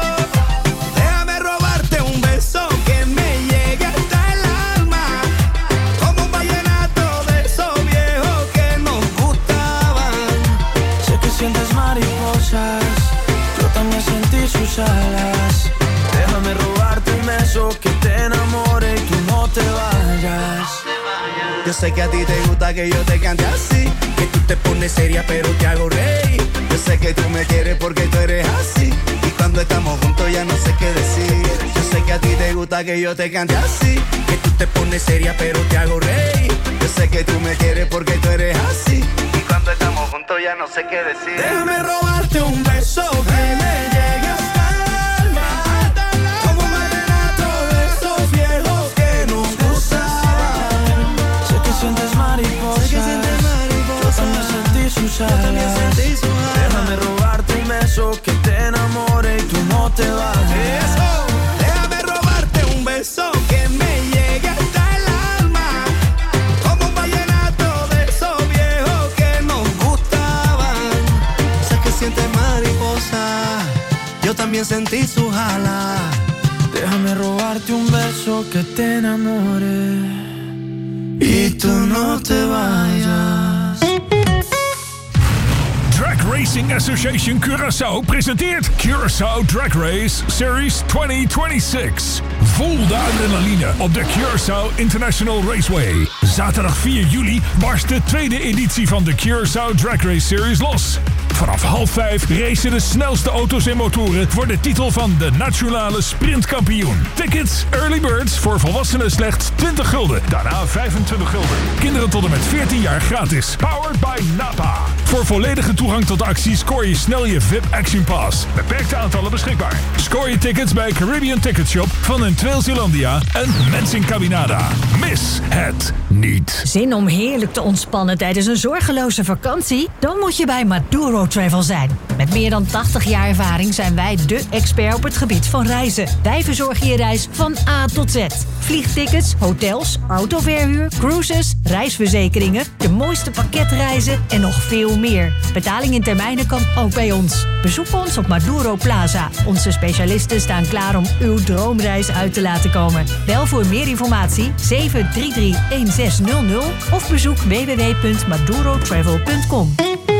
Déjame robarte un beso que me llegue hasta el alma, como un vallenato de esos viejos que nos gustaban. Sé que sientes mariposas, yo también sentí sus alas. Déjame robarte un beso que te enamore y tú no te vayas. Yo sé que a ti te gusta que yo te cante así, que tú te pones seria pero te hago reír. Yo sé que tú me quieres porque tú eres así, y cuando estamos juntos ya no sé qué decir. Yo sé que a ti te gusta que yo te cante así, que tú te pones seria pero te hago reír. Yo sé que tú me quieres porque tú eres así, y cuando estamos juntos ya no sé qué decir. Déjame robarte un beso que me llegue hasta el alma, como un vallenato de esos viejos que nos gustaban. Sé que sientes mariposas, yo también sentí sus alas. Déjame robarte un beso que te enamore y tú no te vayas. Déjame robarte un beso que me llegue hasta el alma, como un vallenato de esos viejos que nos gustaban. Sé que sientes mariposa, yo también sentí su jala. Déjame robarte un beso que te enamore y tú no te vayas. Drag Racing Association Curaçao presenteert Curaçao Drag Race Series twintig twenty-six. Voel de adrenaline op de Curaçao International Raceway. Zaterdag vier juli barst de tweede editie van de Curaçao Drag Race Series los. Vanaf half vijf racen de snelste auto's en motoren voor de titel van de nationale sprintkampioen. Tickets, early birds voor volwassenen slechts twintig gulden. Daarna vijfentwintig gulden. Kinderen tot en met veertien jaar gratis. Powered by Napa. Voor volledige toegang tot de actie scoor je snel je V I P Action Pass. Beperkte aantallen beschikbaar. Scoor je tickets bij Caribbean Ticket Shop van een Trail Zealandia en Mensing Cabinada. Mis het niet. Zin om heerlijk te ontspannen tijdens een zorgeloze vakantie? Dan moet je bij Maduro Travel zijn. Met meer dan tachtig jaar ervaring zijn wij dé expert op het gebied van reizen. Wij verzorgen je reis van A tot Z. Vliegtickets, hotels, autoverhuur, cruises, reisverzekeringen, de mooiste pakketreizen en nog veel meer. Betaling in termijnen kan ook bij ons. Bezoek ons op Maduro Plaza. Onze specialisten staan klaar om uw droomreis uit te laten komen. Bel voor meer informatie zeven drie drie een zes nul nul of bezoek w w w punt maduro travel punt com.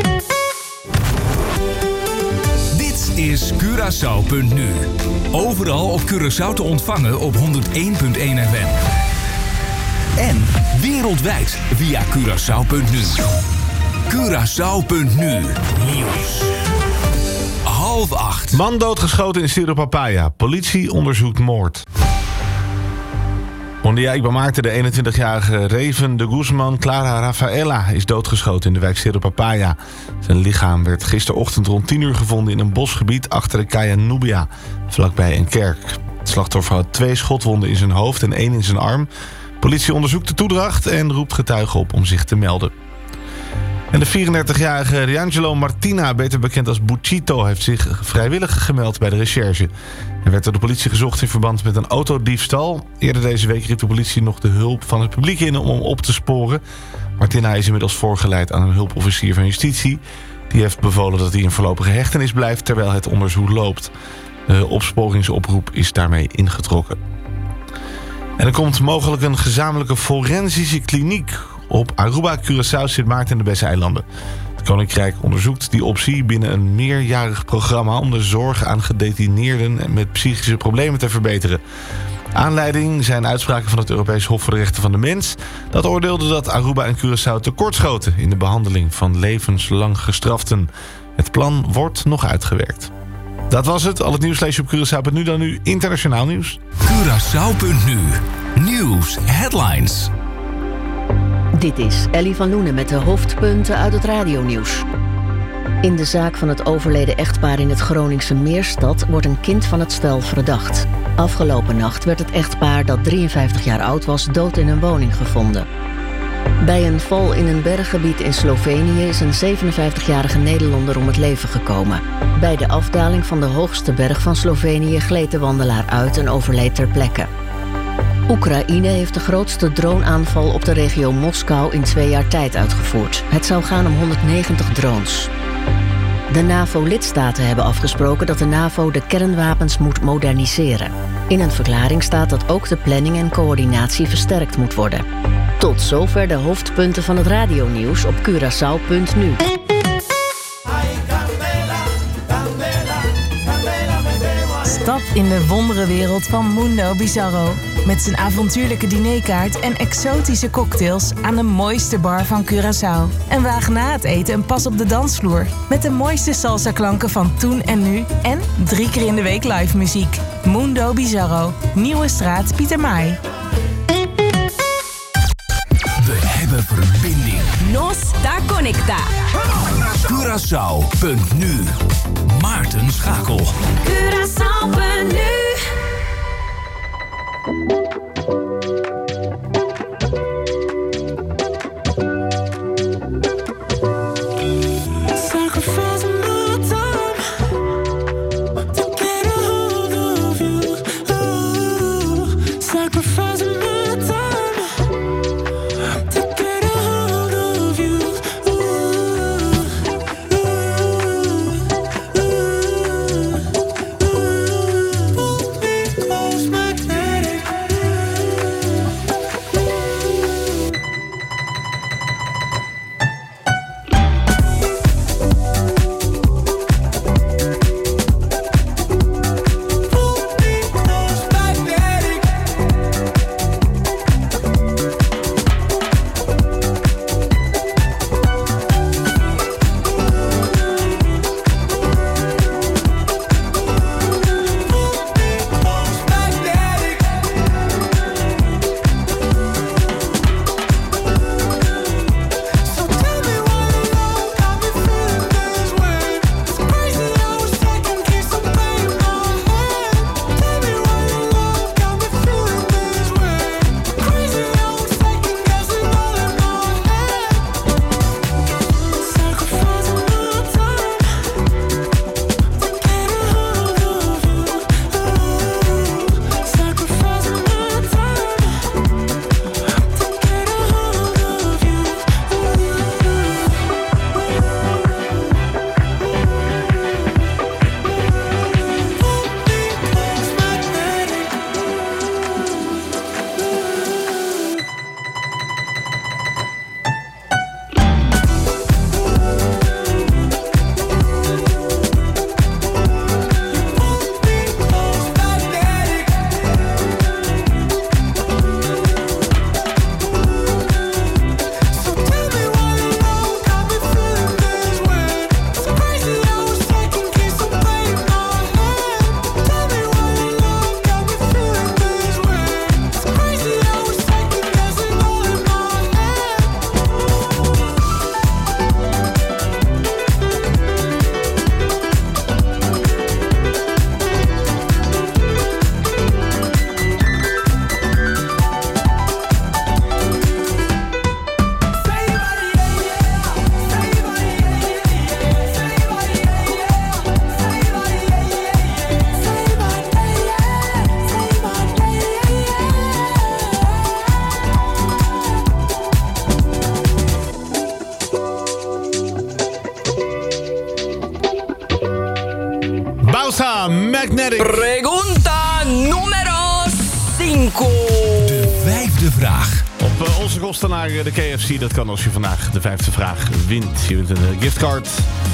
Dit is Curaçao punt nu. Overal op Curaçao te ontvangen op honderd één punt één F M. En wereldwijd via Curaçao punt nu. Curaçao punt nu. Nieuws. Half acht. Man doodgeschoten in Cerro Papaya. Politie onderzoekt moord. Mondia, ik bemaakte de eenentwintigjarige Raven de Guzman Clara Rafaela is doodgeschoten in de wijk Cerro Papaya. Zijn lichaam werd gisterochtend rond tien uur gevonden in een bosgebied achter de Kaya Nubia, vlakbij een kerk. Het slachtoffer had twee schotwonden in zijn hoofd en één in zijn arm. Politie onderzoekt de toedracht en roept getuigen op om zich te melden. En de vierendertigjarige Riangelo Martina, beter bekend als Buchito, heeft zich vrijwillig gemeld bij de recherche. Hij werd door de politie gezocht in verband met een autodiefstal. Eerder deze week riep de politie nog de hulp van het publiek in om hem op te sporen. Martina is inmiddels voorgeleid aan een hulpofficier van justitie. Die heeft bevolen dat hij in voorlopige hechtenis blijft terwijl het onderzoek loopt. De opsporingsoproep is daarmee ingetrokken. En er komt mogelijk een gezamenlijke forensische kliniek op Aruba, Curaçao, Sint Maarten en de Besseilanden. Het Koninkrijk onderzoekt die optie binnen een meerjarig programma om de zorg aan gedetineerden met psychische problemen te verbeteren. Aanleiding zijn uitspraken van het Europees Hof voor de Rechten van de Mens. Dat oordeelde dat Aruba en Curaçao tekortschoten in de behandeling van levenslang gestraften. Het plan wordt nog uitgewerkt. Dat was het. Al het nieuws lees je op Curaçao punt nu. Dan nu internationaal nieuws. Curaçao punt nu. Nieuws headlines. Dit is Ellie van Loenen met de hoofdpunten uit het radionieuws. In de zaak van het overleden echtpaar in het Groningse Meerstad wordt een kind van het stel verdacht. Afgelopen nacht werd het echtpaar dat drieënvijftig jaar oud was dood in een woning gevonden. Bij een val in een berggebied in Slovenië is een zevenenvijftigjarige Nederlander om het leven gekomen. Bij de afdaling van de hoogste berg van Slovenië gleed de wandelaar uit en overleed ter plekke. Oekraïne heeft de grootste droneaanval op de regio Moskou in twee jaar tijd uitgevoerd. Het zou gaan om honderdnegentig drones. De NAVO-lidstaten hebben afgesproken dat de NAVO de kernwapens moet moderniseren. In een verklaring staat dat ook de planning en coördinatie versterkt moet worden. Tot zover de hoofdpunten van het radionieuws op Curaçao punt nu. Stap in de wonderenwereld van Mundo Bizarro. Met zijn avontuurlijke dinerkaart en exotische cocktails aan de mooiste bar van Curaçao. En waag na het eten een pas op de dansvloer. Met de mooiste salsa-klanken van toen en nu. En drie keer in de week live muziek. Mundo Bizarro. Nieuwe straat Pieter Maai. We hebben verbinding. Nos da Conecta. Curaçao punt nu. Maarten Schakel. Curaçao punt nu. Magnetic. Pregunta numero cinco. De vijfde vraag. Op uh, onze kosten naar de K F C. Dat kan als je vandaag de vijfde vraag wint. Je wint een uh, giftcard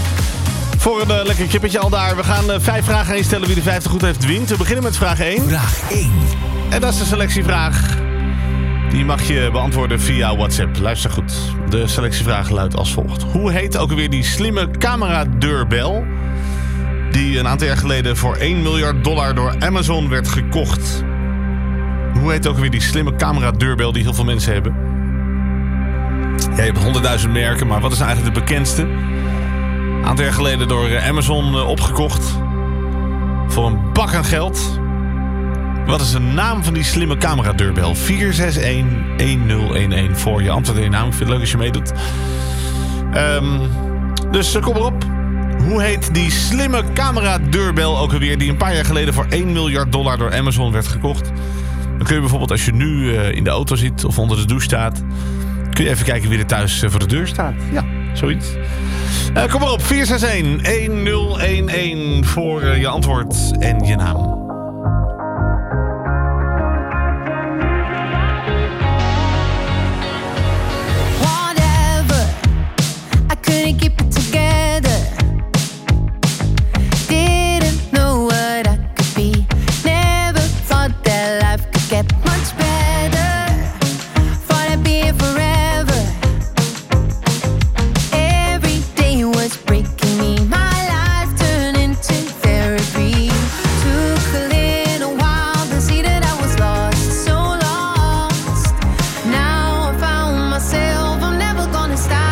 voor een uh, lekker kippetje al daar. We gaan uh, vijf vragen instellen. Wie de vijfde goed heeft wint. We beginnen met vraag één. Vraag één. En dat is de selectievraag. Die mag je beantwoorden via WhatsApp. Luister goed. De selectievraag luidt als volgt. Hoe heet ook alweer die slimme cameradeurbel die een aantal jaar geleden voor één miljard dollar door Amazon werd gekocht. Hoe heet ook weer die slimme camera-deurbel die heel veel mensen hebben? Ja, je hebt honderdduizend merken, maar wat is nou eigenlijk de bekendste? Een aantal jaar geleden door Amazon opgekocht. Voor een bak aan geld. Wat is de naam van die slimme camera-deurbel? vier zes een een nul een een voor je antwoord en je naam. Ik vind het leuk als je meedoet. Um, dus kom erop. Hoe heet die slimme camera-deurbel ook alweer... die een paar jaar geleden voor één miljard dollar door Amazon werd gekocht? Dan kun je bijvoorbeeld als je nu uh, in de auto zit of onder de douche staat... kun je even kijken wie er thuis uh, voor de deur staat. Ja, zoiets. Uh, kom maar op, vier zes een een nul een een voor uh, je antwoord en je naam. Couldn't keep it together. Didn't know what I could be. Never thought that life could get much better. Thought I'd be here forever. Every day was breaking me. My life turned into therapy. Took a little while to see that I was lost, so lost. Now I found myself. I'm never gonna stop.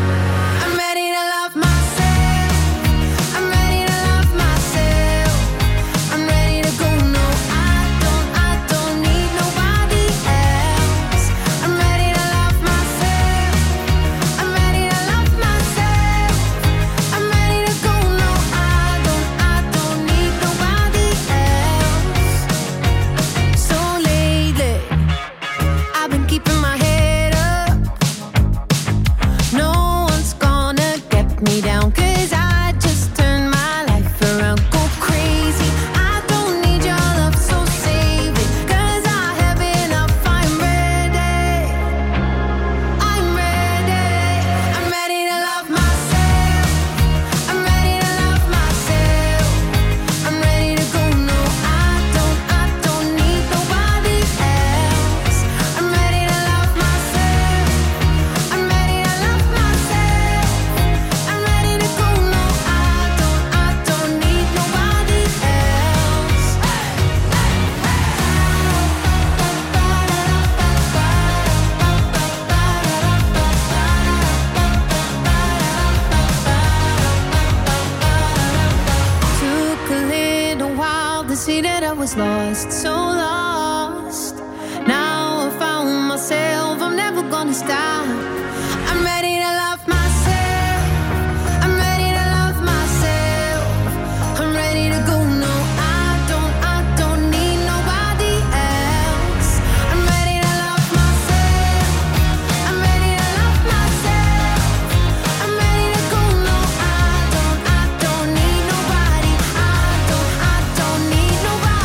Was lost, so lost. Now I found myself. I'm never gonna stop. I'm ready to love myself. I'm ready to love myself. I'm ready to go. No, I don't, I don't need nobody else. I'm ready to love myself. I'm ready to love myself. I'm ready to go. No, I don't, I don't need nobody. I don't, I don't need nobody.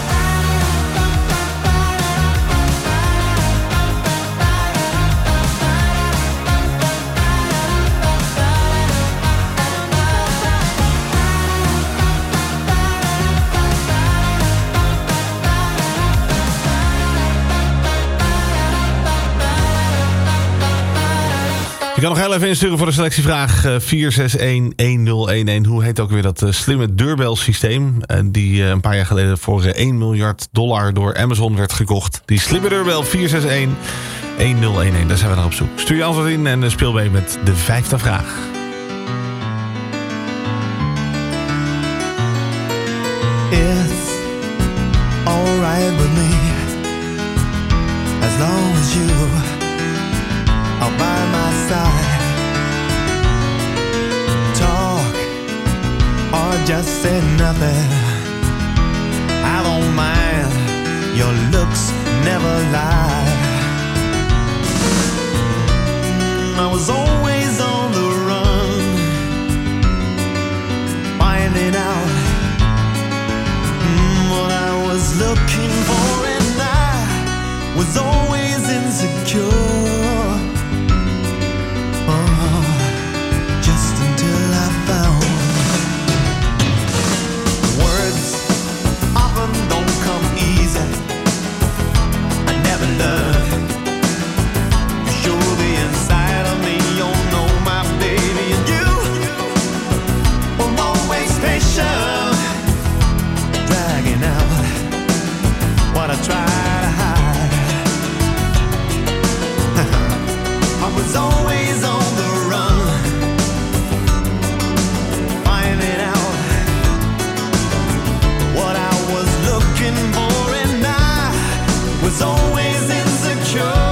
Je kan nog heel even insturen voor de selectievraag uh, vier zes een een nul een een. Hoe heet ook weer dat uh, slimme deurbelsysteem... Uh, die uh, een paar jaar geleden voor uh, één miljard dollar door Amazon werd gekocht. Die slimme deurbel vier zes een een nul een een. Daar zijn we naar op zoek. Stuur je antwoord in en uh, speel mee met de vijfde vraag. It's alright with me, as long as you are by my side. Talk or just say nothing, I don't mind, your looks never lie. I was always on the run, finding out mm, what I was looking for, and I was always insecure. Oh, just until I found words often don't come easy. I never learned I tried to hide. I was always on the run, finding out what I was looking for, and I was always insecure.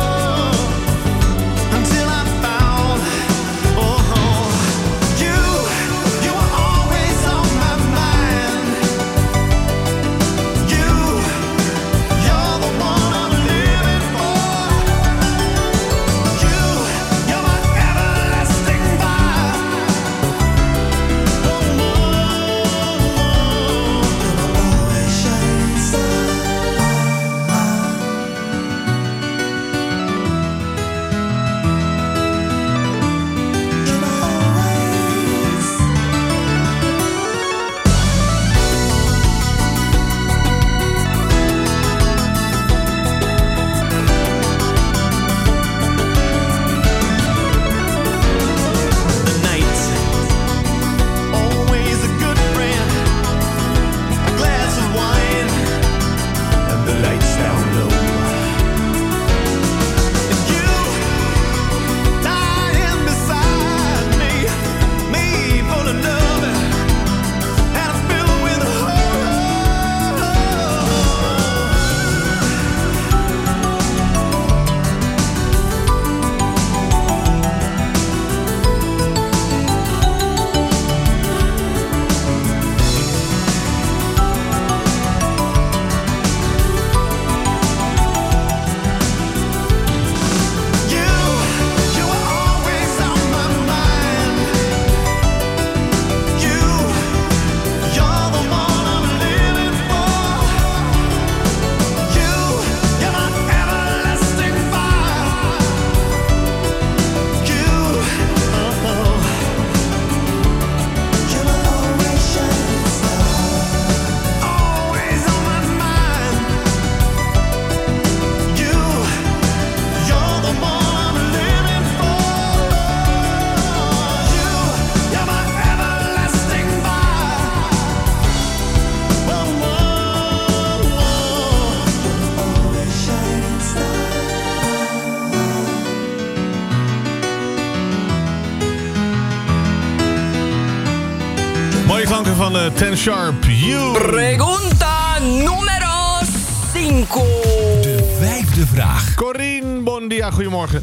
Van uh, Ten Sharp, You. Pregunta numero cinco. De vijfde vraag. Corine, bon dia, goedemorgen.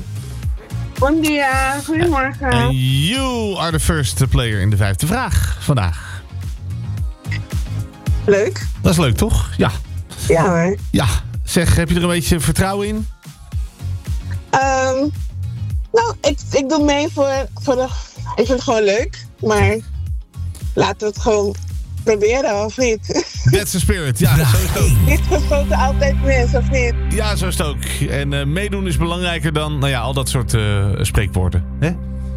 Bon dia, goedemorgen. En you are the first player in de vijfde vraag vandaag. Leuk. Dat is leuk, toch? Ja. Ja hoor. Ja. Zeg, heb je er een beetje vertrouwen in? Um, nou, ik, ik doe mee voor, voor de... Ik vind het gewoon leuk, maar... Laten we het gewoon proberen, of niet? That's the spirit, ja. Zo is het ook. Niet geschoten, altijd mis, of niet? Ja, zo is het ook. En uh, meedoen is belangrijker dan, nou ja, al dat soort uh, spreekwoorden. Hè?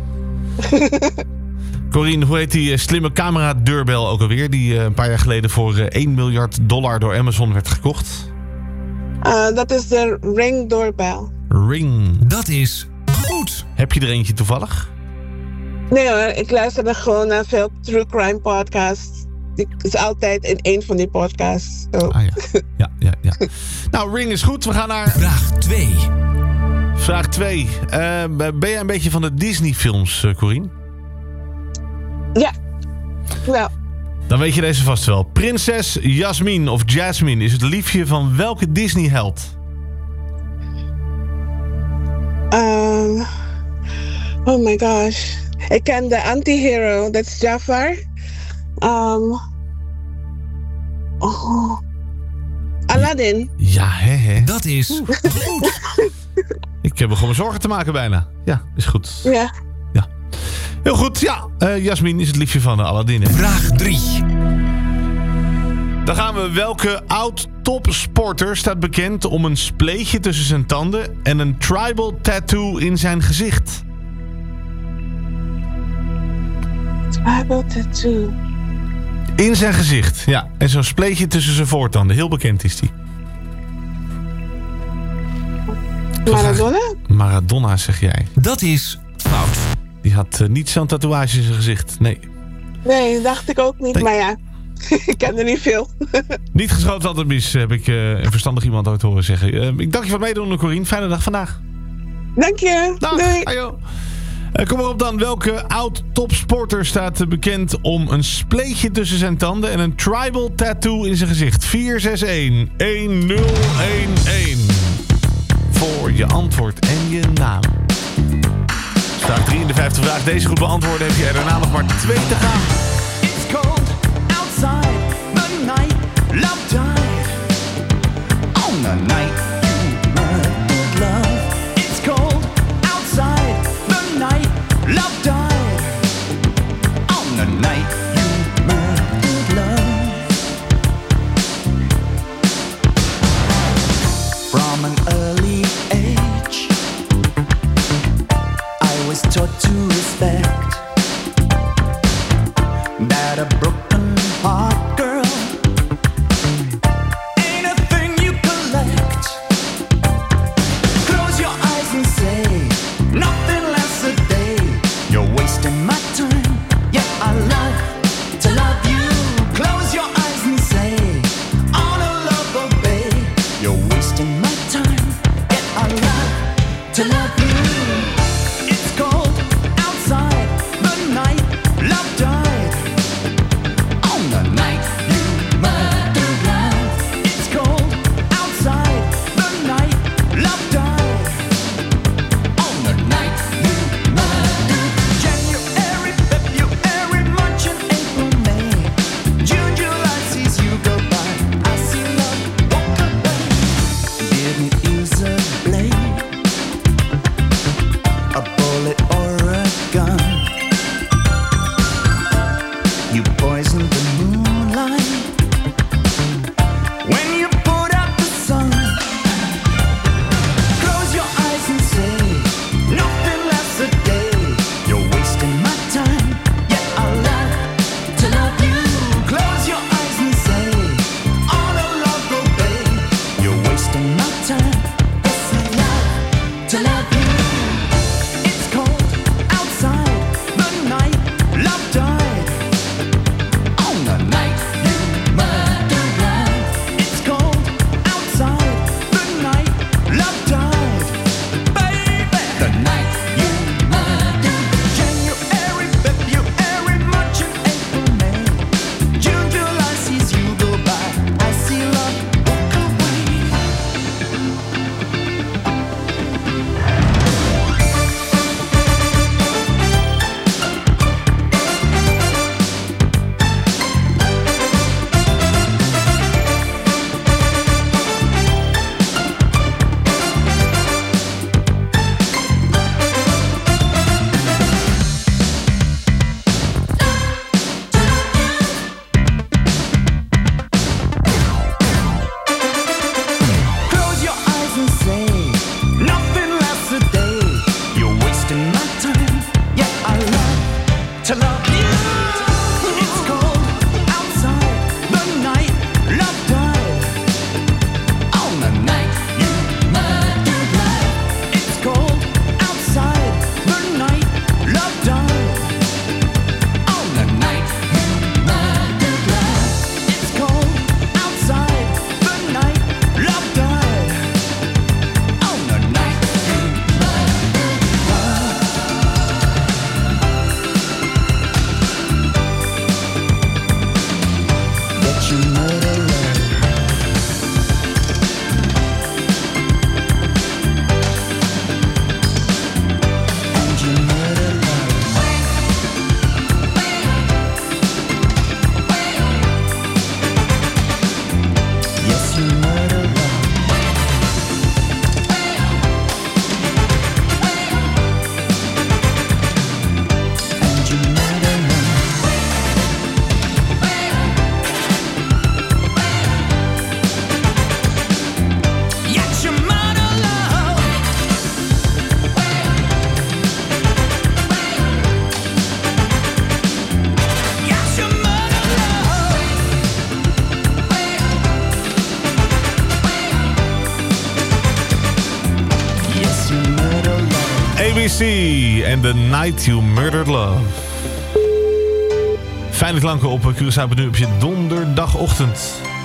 Corine, hoe heet die uh, slimme camera deurbel ook alweer? Die uh, een paar jaar geleden voor uh, één miljard dollar door Amazon werd gekocht. Uh, dat is de Ring doorbel. Ring. Dat is goed. Heb je er eentje toevallig? Nee hoor, ik luister er gewoon naar veel true crime podcasts. Ik is altijd in één van die podcasts. Oh. Ah ja, ja, ja, ja. Nou, Ring is goed. We gaan naar... Vraag twee. Vraag twee. Uh, ben jij een beetje van de Disney films, uh, Corine? Ja. Nou. Dan weet je deze vast wel. Prinses Jasmine of Jasmine is het liefje van welke Disney-held? Um, oh my gosh. Ik ken de anti-hero, dat is Jafar. Um, oh. Aladdin. Ja, hè, hè. Dat is goed. Ik heb begonnen zorgen te maken bijna. Ja, is goed. Ja. Ja. Heel goed, ja. Uh, Jasmine is het liefje van Aladdin. Hè? Vraag drie. Dan gaan we. Welke oud-topsporter staat bekend om een spleetje tussen zijn tanden en een tribal tattoo in zijn gezicht? Tribal tattoo. In zijn gezicht, ja. En zo'n spleetje tussen zijn voortanden. Heel bekend is die. Maradona? Maradona, zeg jij. Dat is fout. Die had uh, niet zo'n tatoeage in zijn gezicht, nee. Nee, dacht ik ook niet, nee. maar ja. ik ken er niet veel. Niet geschoten is altijd mis, heb ik uh, een verstandig iemand ooit horen zeggen. Uh, ik dank je voor het meedoen, Corine. Fijne dag vandaag. Dank je. Dag. Doei. Ajo. Uh, kom maar op dan. Welke oud-topsporter staat uh, bekend om een spleetje tussen zijn tanden en een tribal tattoo in zijn gezicht? vier zes een een nul een een voor je antwoord en je naam. Vraag drieënvijftig vraag. Deze goed beantwoorden heb je er daarna nog maar twee te gaan. It's cold outside the night. Love died on the night you murdered love. It's cold outside the night. Love died on the night you murdered love. From an early age, I was taught to respect that a broken heart, girl, ain't a thing you collect. Close your eyes and say nothing lasts a day. You're wasting my time. Yeah, I love to love you. Close your eyes and say all a love obey. You're wasting my time. Yeah, I love to love you. It's cold outside the night. Love died on the night you murdered love. It's cold outside the night. Love died on the night you murdered. January, February, March and April, May, June, July sees you go by. I see love walk away. Didn't use a blade, a bullet or a gun. You poisoned the moonlight when you put out the sun. Close your eyes and say nothing lasts a day. You're wasting my time. Yeah, I love to love you. Close your eyes and say all a love obey. You're wasting my time. Yes, I love to love you. It's cold outside the night. Love died on the night you murdered love. It's cold outside the night. Love died, baby. The night you murdered. January, February, March and April, May, June, July sees you go by. I see love walk away. Close your eyes and say nothing lasts a day. You're wasting my time. Yeah, I love to love you. It's cold outside the night. Love died on the night you murdered love. It's cold outside the night. Love died on the night you murdered love. It's cold outside the night. Love died on the night you murdered love. That you murder love. And you murder love. Yes, you murder love. And you murder love. Yes, you murder love. Yes, you murder love. Yes, you murder love. A B C and The Night You Murdered Love. Fijne klanken op Curaçao nu op je donderdagochtend.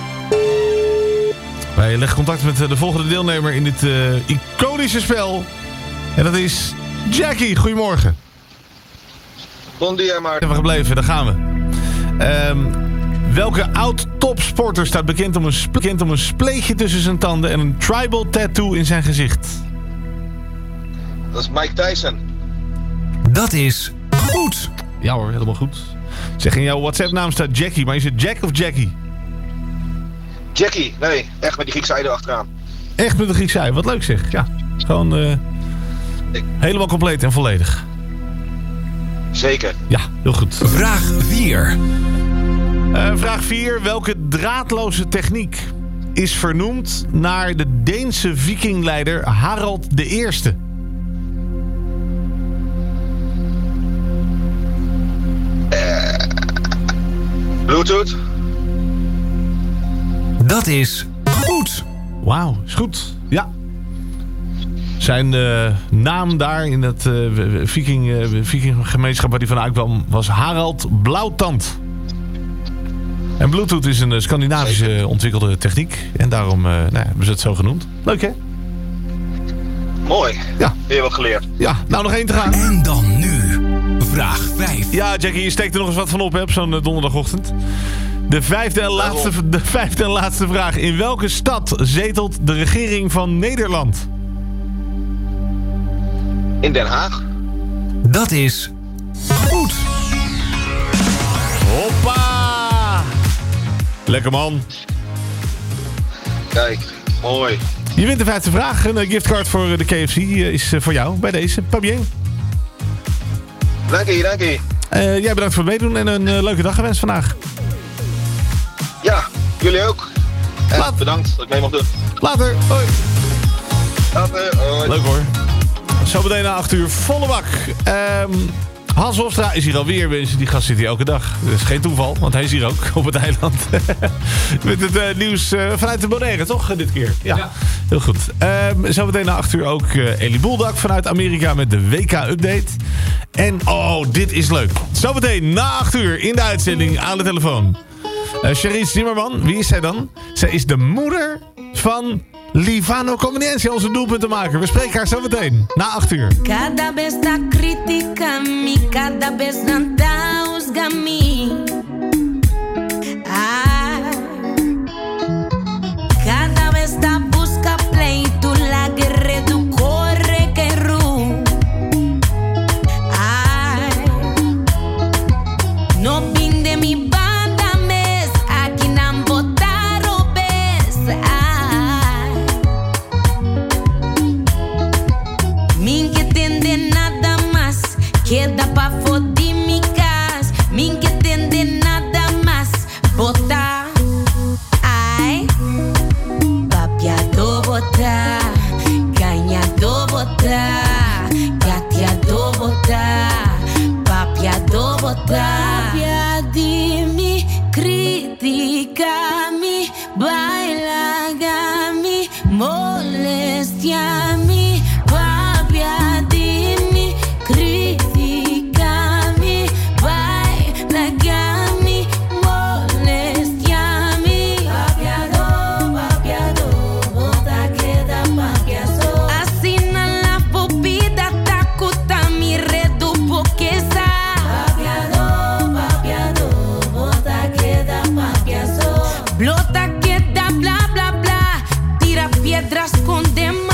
Wij leggen contact met de volgende deelnemer in dit uh, iconische spel. En dat is Jackie. Goedemorgen. Bon dia, Maarten. Even gebleven, daar gaan we. Um, welke oud-topsporter staat bekend om, een sp- bekend om een spleetje tussen zijn tanden en een tribal tattoo in zijn gezicht? Dat is Mike Tyson. Dat is goed. Ja hoor, helemaal goed. Zeg, in jouw WhatsApp-naam staat Jackie, maar is het Jack of Jackie? Jackie, nee, echt met die Griekse ei erachteraan. Echt met de Griekse ei, wat leuk zeg. Ja, gewoon uh, Ik... helemaal compleet en volledig. Zeker. Ja, heel goed. Vraag vier. Uh, vraag vier. Welke draadloze techniek is vernoemd naar de Deense vikingleider Harald de Eerste? Uh, Bluetooth? Dat is goed. Wauw, is goed. Ja. Zijn uh, naam daar in dat uh, viking, uh, vikinggemeenschap waar hij vandaan kwam was Harald Blauwtand. En Bluetooth is een uh, Scandinavische uh, ontwikkelde techniek. En daarom uh, nou, hebben ze het zo genoemd. Leuk hè? Mooi. Ja. Weer wat geleerd. Ja, nou nog één te gaan. En dan nu vraag vijf. Ja, Jackie, je steekt er nog eens wat van op hè, op zo'n uh, donderdagochtend. De vijfde, en laatste, de vijfde en laatste vraag. In welke stad zetelt de regering van Nederland? In Den Haag. Dat is goed. Hoppa! Lekker man. Kijk, mooi. Je wint de vijfde vraag. Een giftcard voor de K F C is voor jou bij deze. Pas bien. Dank je, dank je. Uh, jij bedankt voor het meedoen en een uh, leuke dag gewenst vandaag. Ja, jullie ook. En Laat. bedankt dat ik mee mocht doen. Later. Hoi. Later. Hoi. Leuk hoor. Zo meteen na acht uur volle bak. Um, Hans Hofstra is hier alweer. Die gast zit hier elke dag. Dat is geen toeval, want hij is hier ook op het eiland. Met het uh, nieuws uh, vanuit de Bonaire, toch? Dit keer. Ja, ja. Heel goed. Um, zo meteen na acht uur ook uh, Ellie Boeldak vanuit Amerika met de W K-update. En oh, dit is leuk. Zo meteen na acht uur in de uitzending aan de telefoon. Uh, Charisse Zimmerman, wie is zij dan? Zij is de moeder van Livano Convenience, onze doelpuntenmaker. We spreken haar zo meteen, na acht uur. Cada vez da critica mi, cada vez da juzga mi. Ah, cada vez da busca pleito, la guerra do corre que ru. Ah, no pinde mi banda mes, aquí nan botaro bes. Ah, min que tende nada más, queda pa foder mi casa. Min que tende nada más, bota. Ai, papiado bota, ganhado bota, gateado bota, papiado bota. Papiadimi, criticami, bailagami, molestiami. Papiadimi, criticami, bailagami, molestiami. Papiado, papiado, bota queda papiazo. Assina la popida, tacuta mi redu poqueza. Papiado, papiado, bota queda papiazo. Blota queda bla bla bla, tira piedras con demás.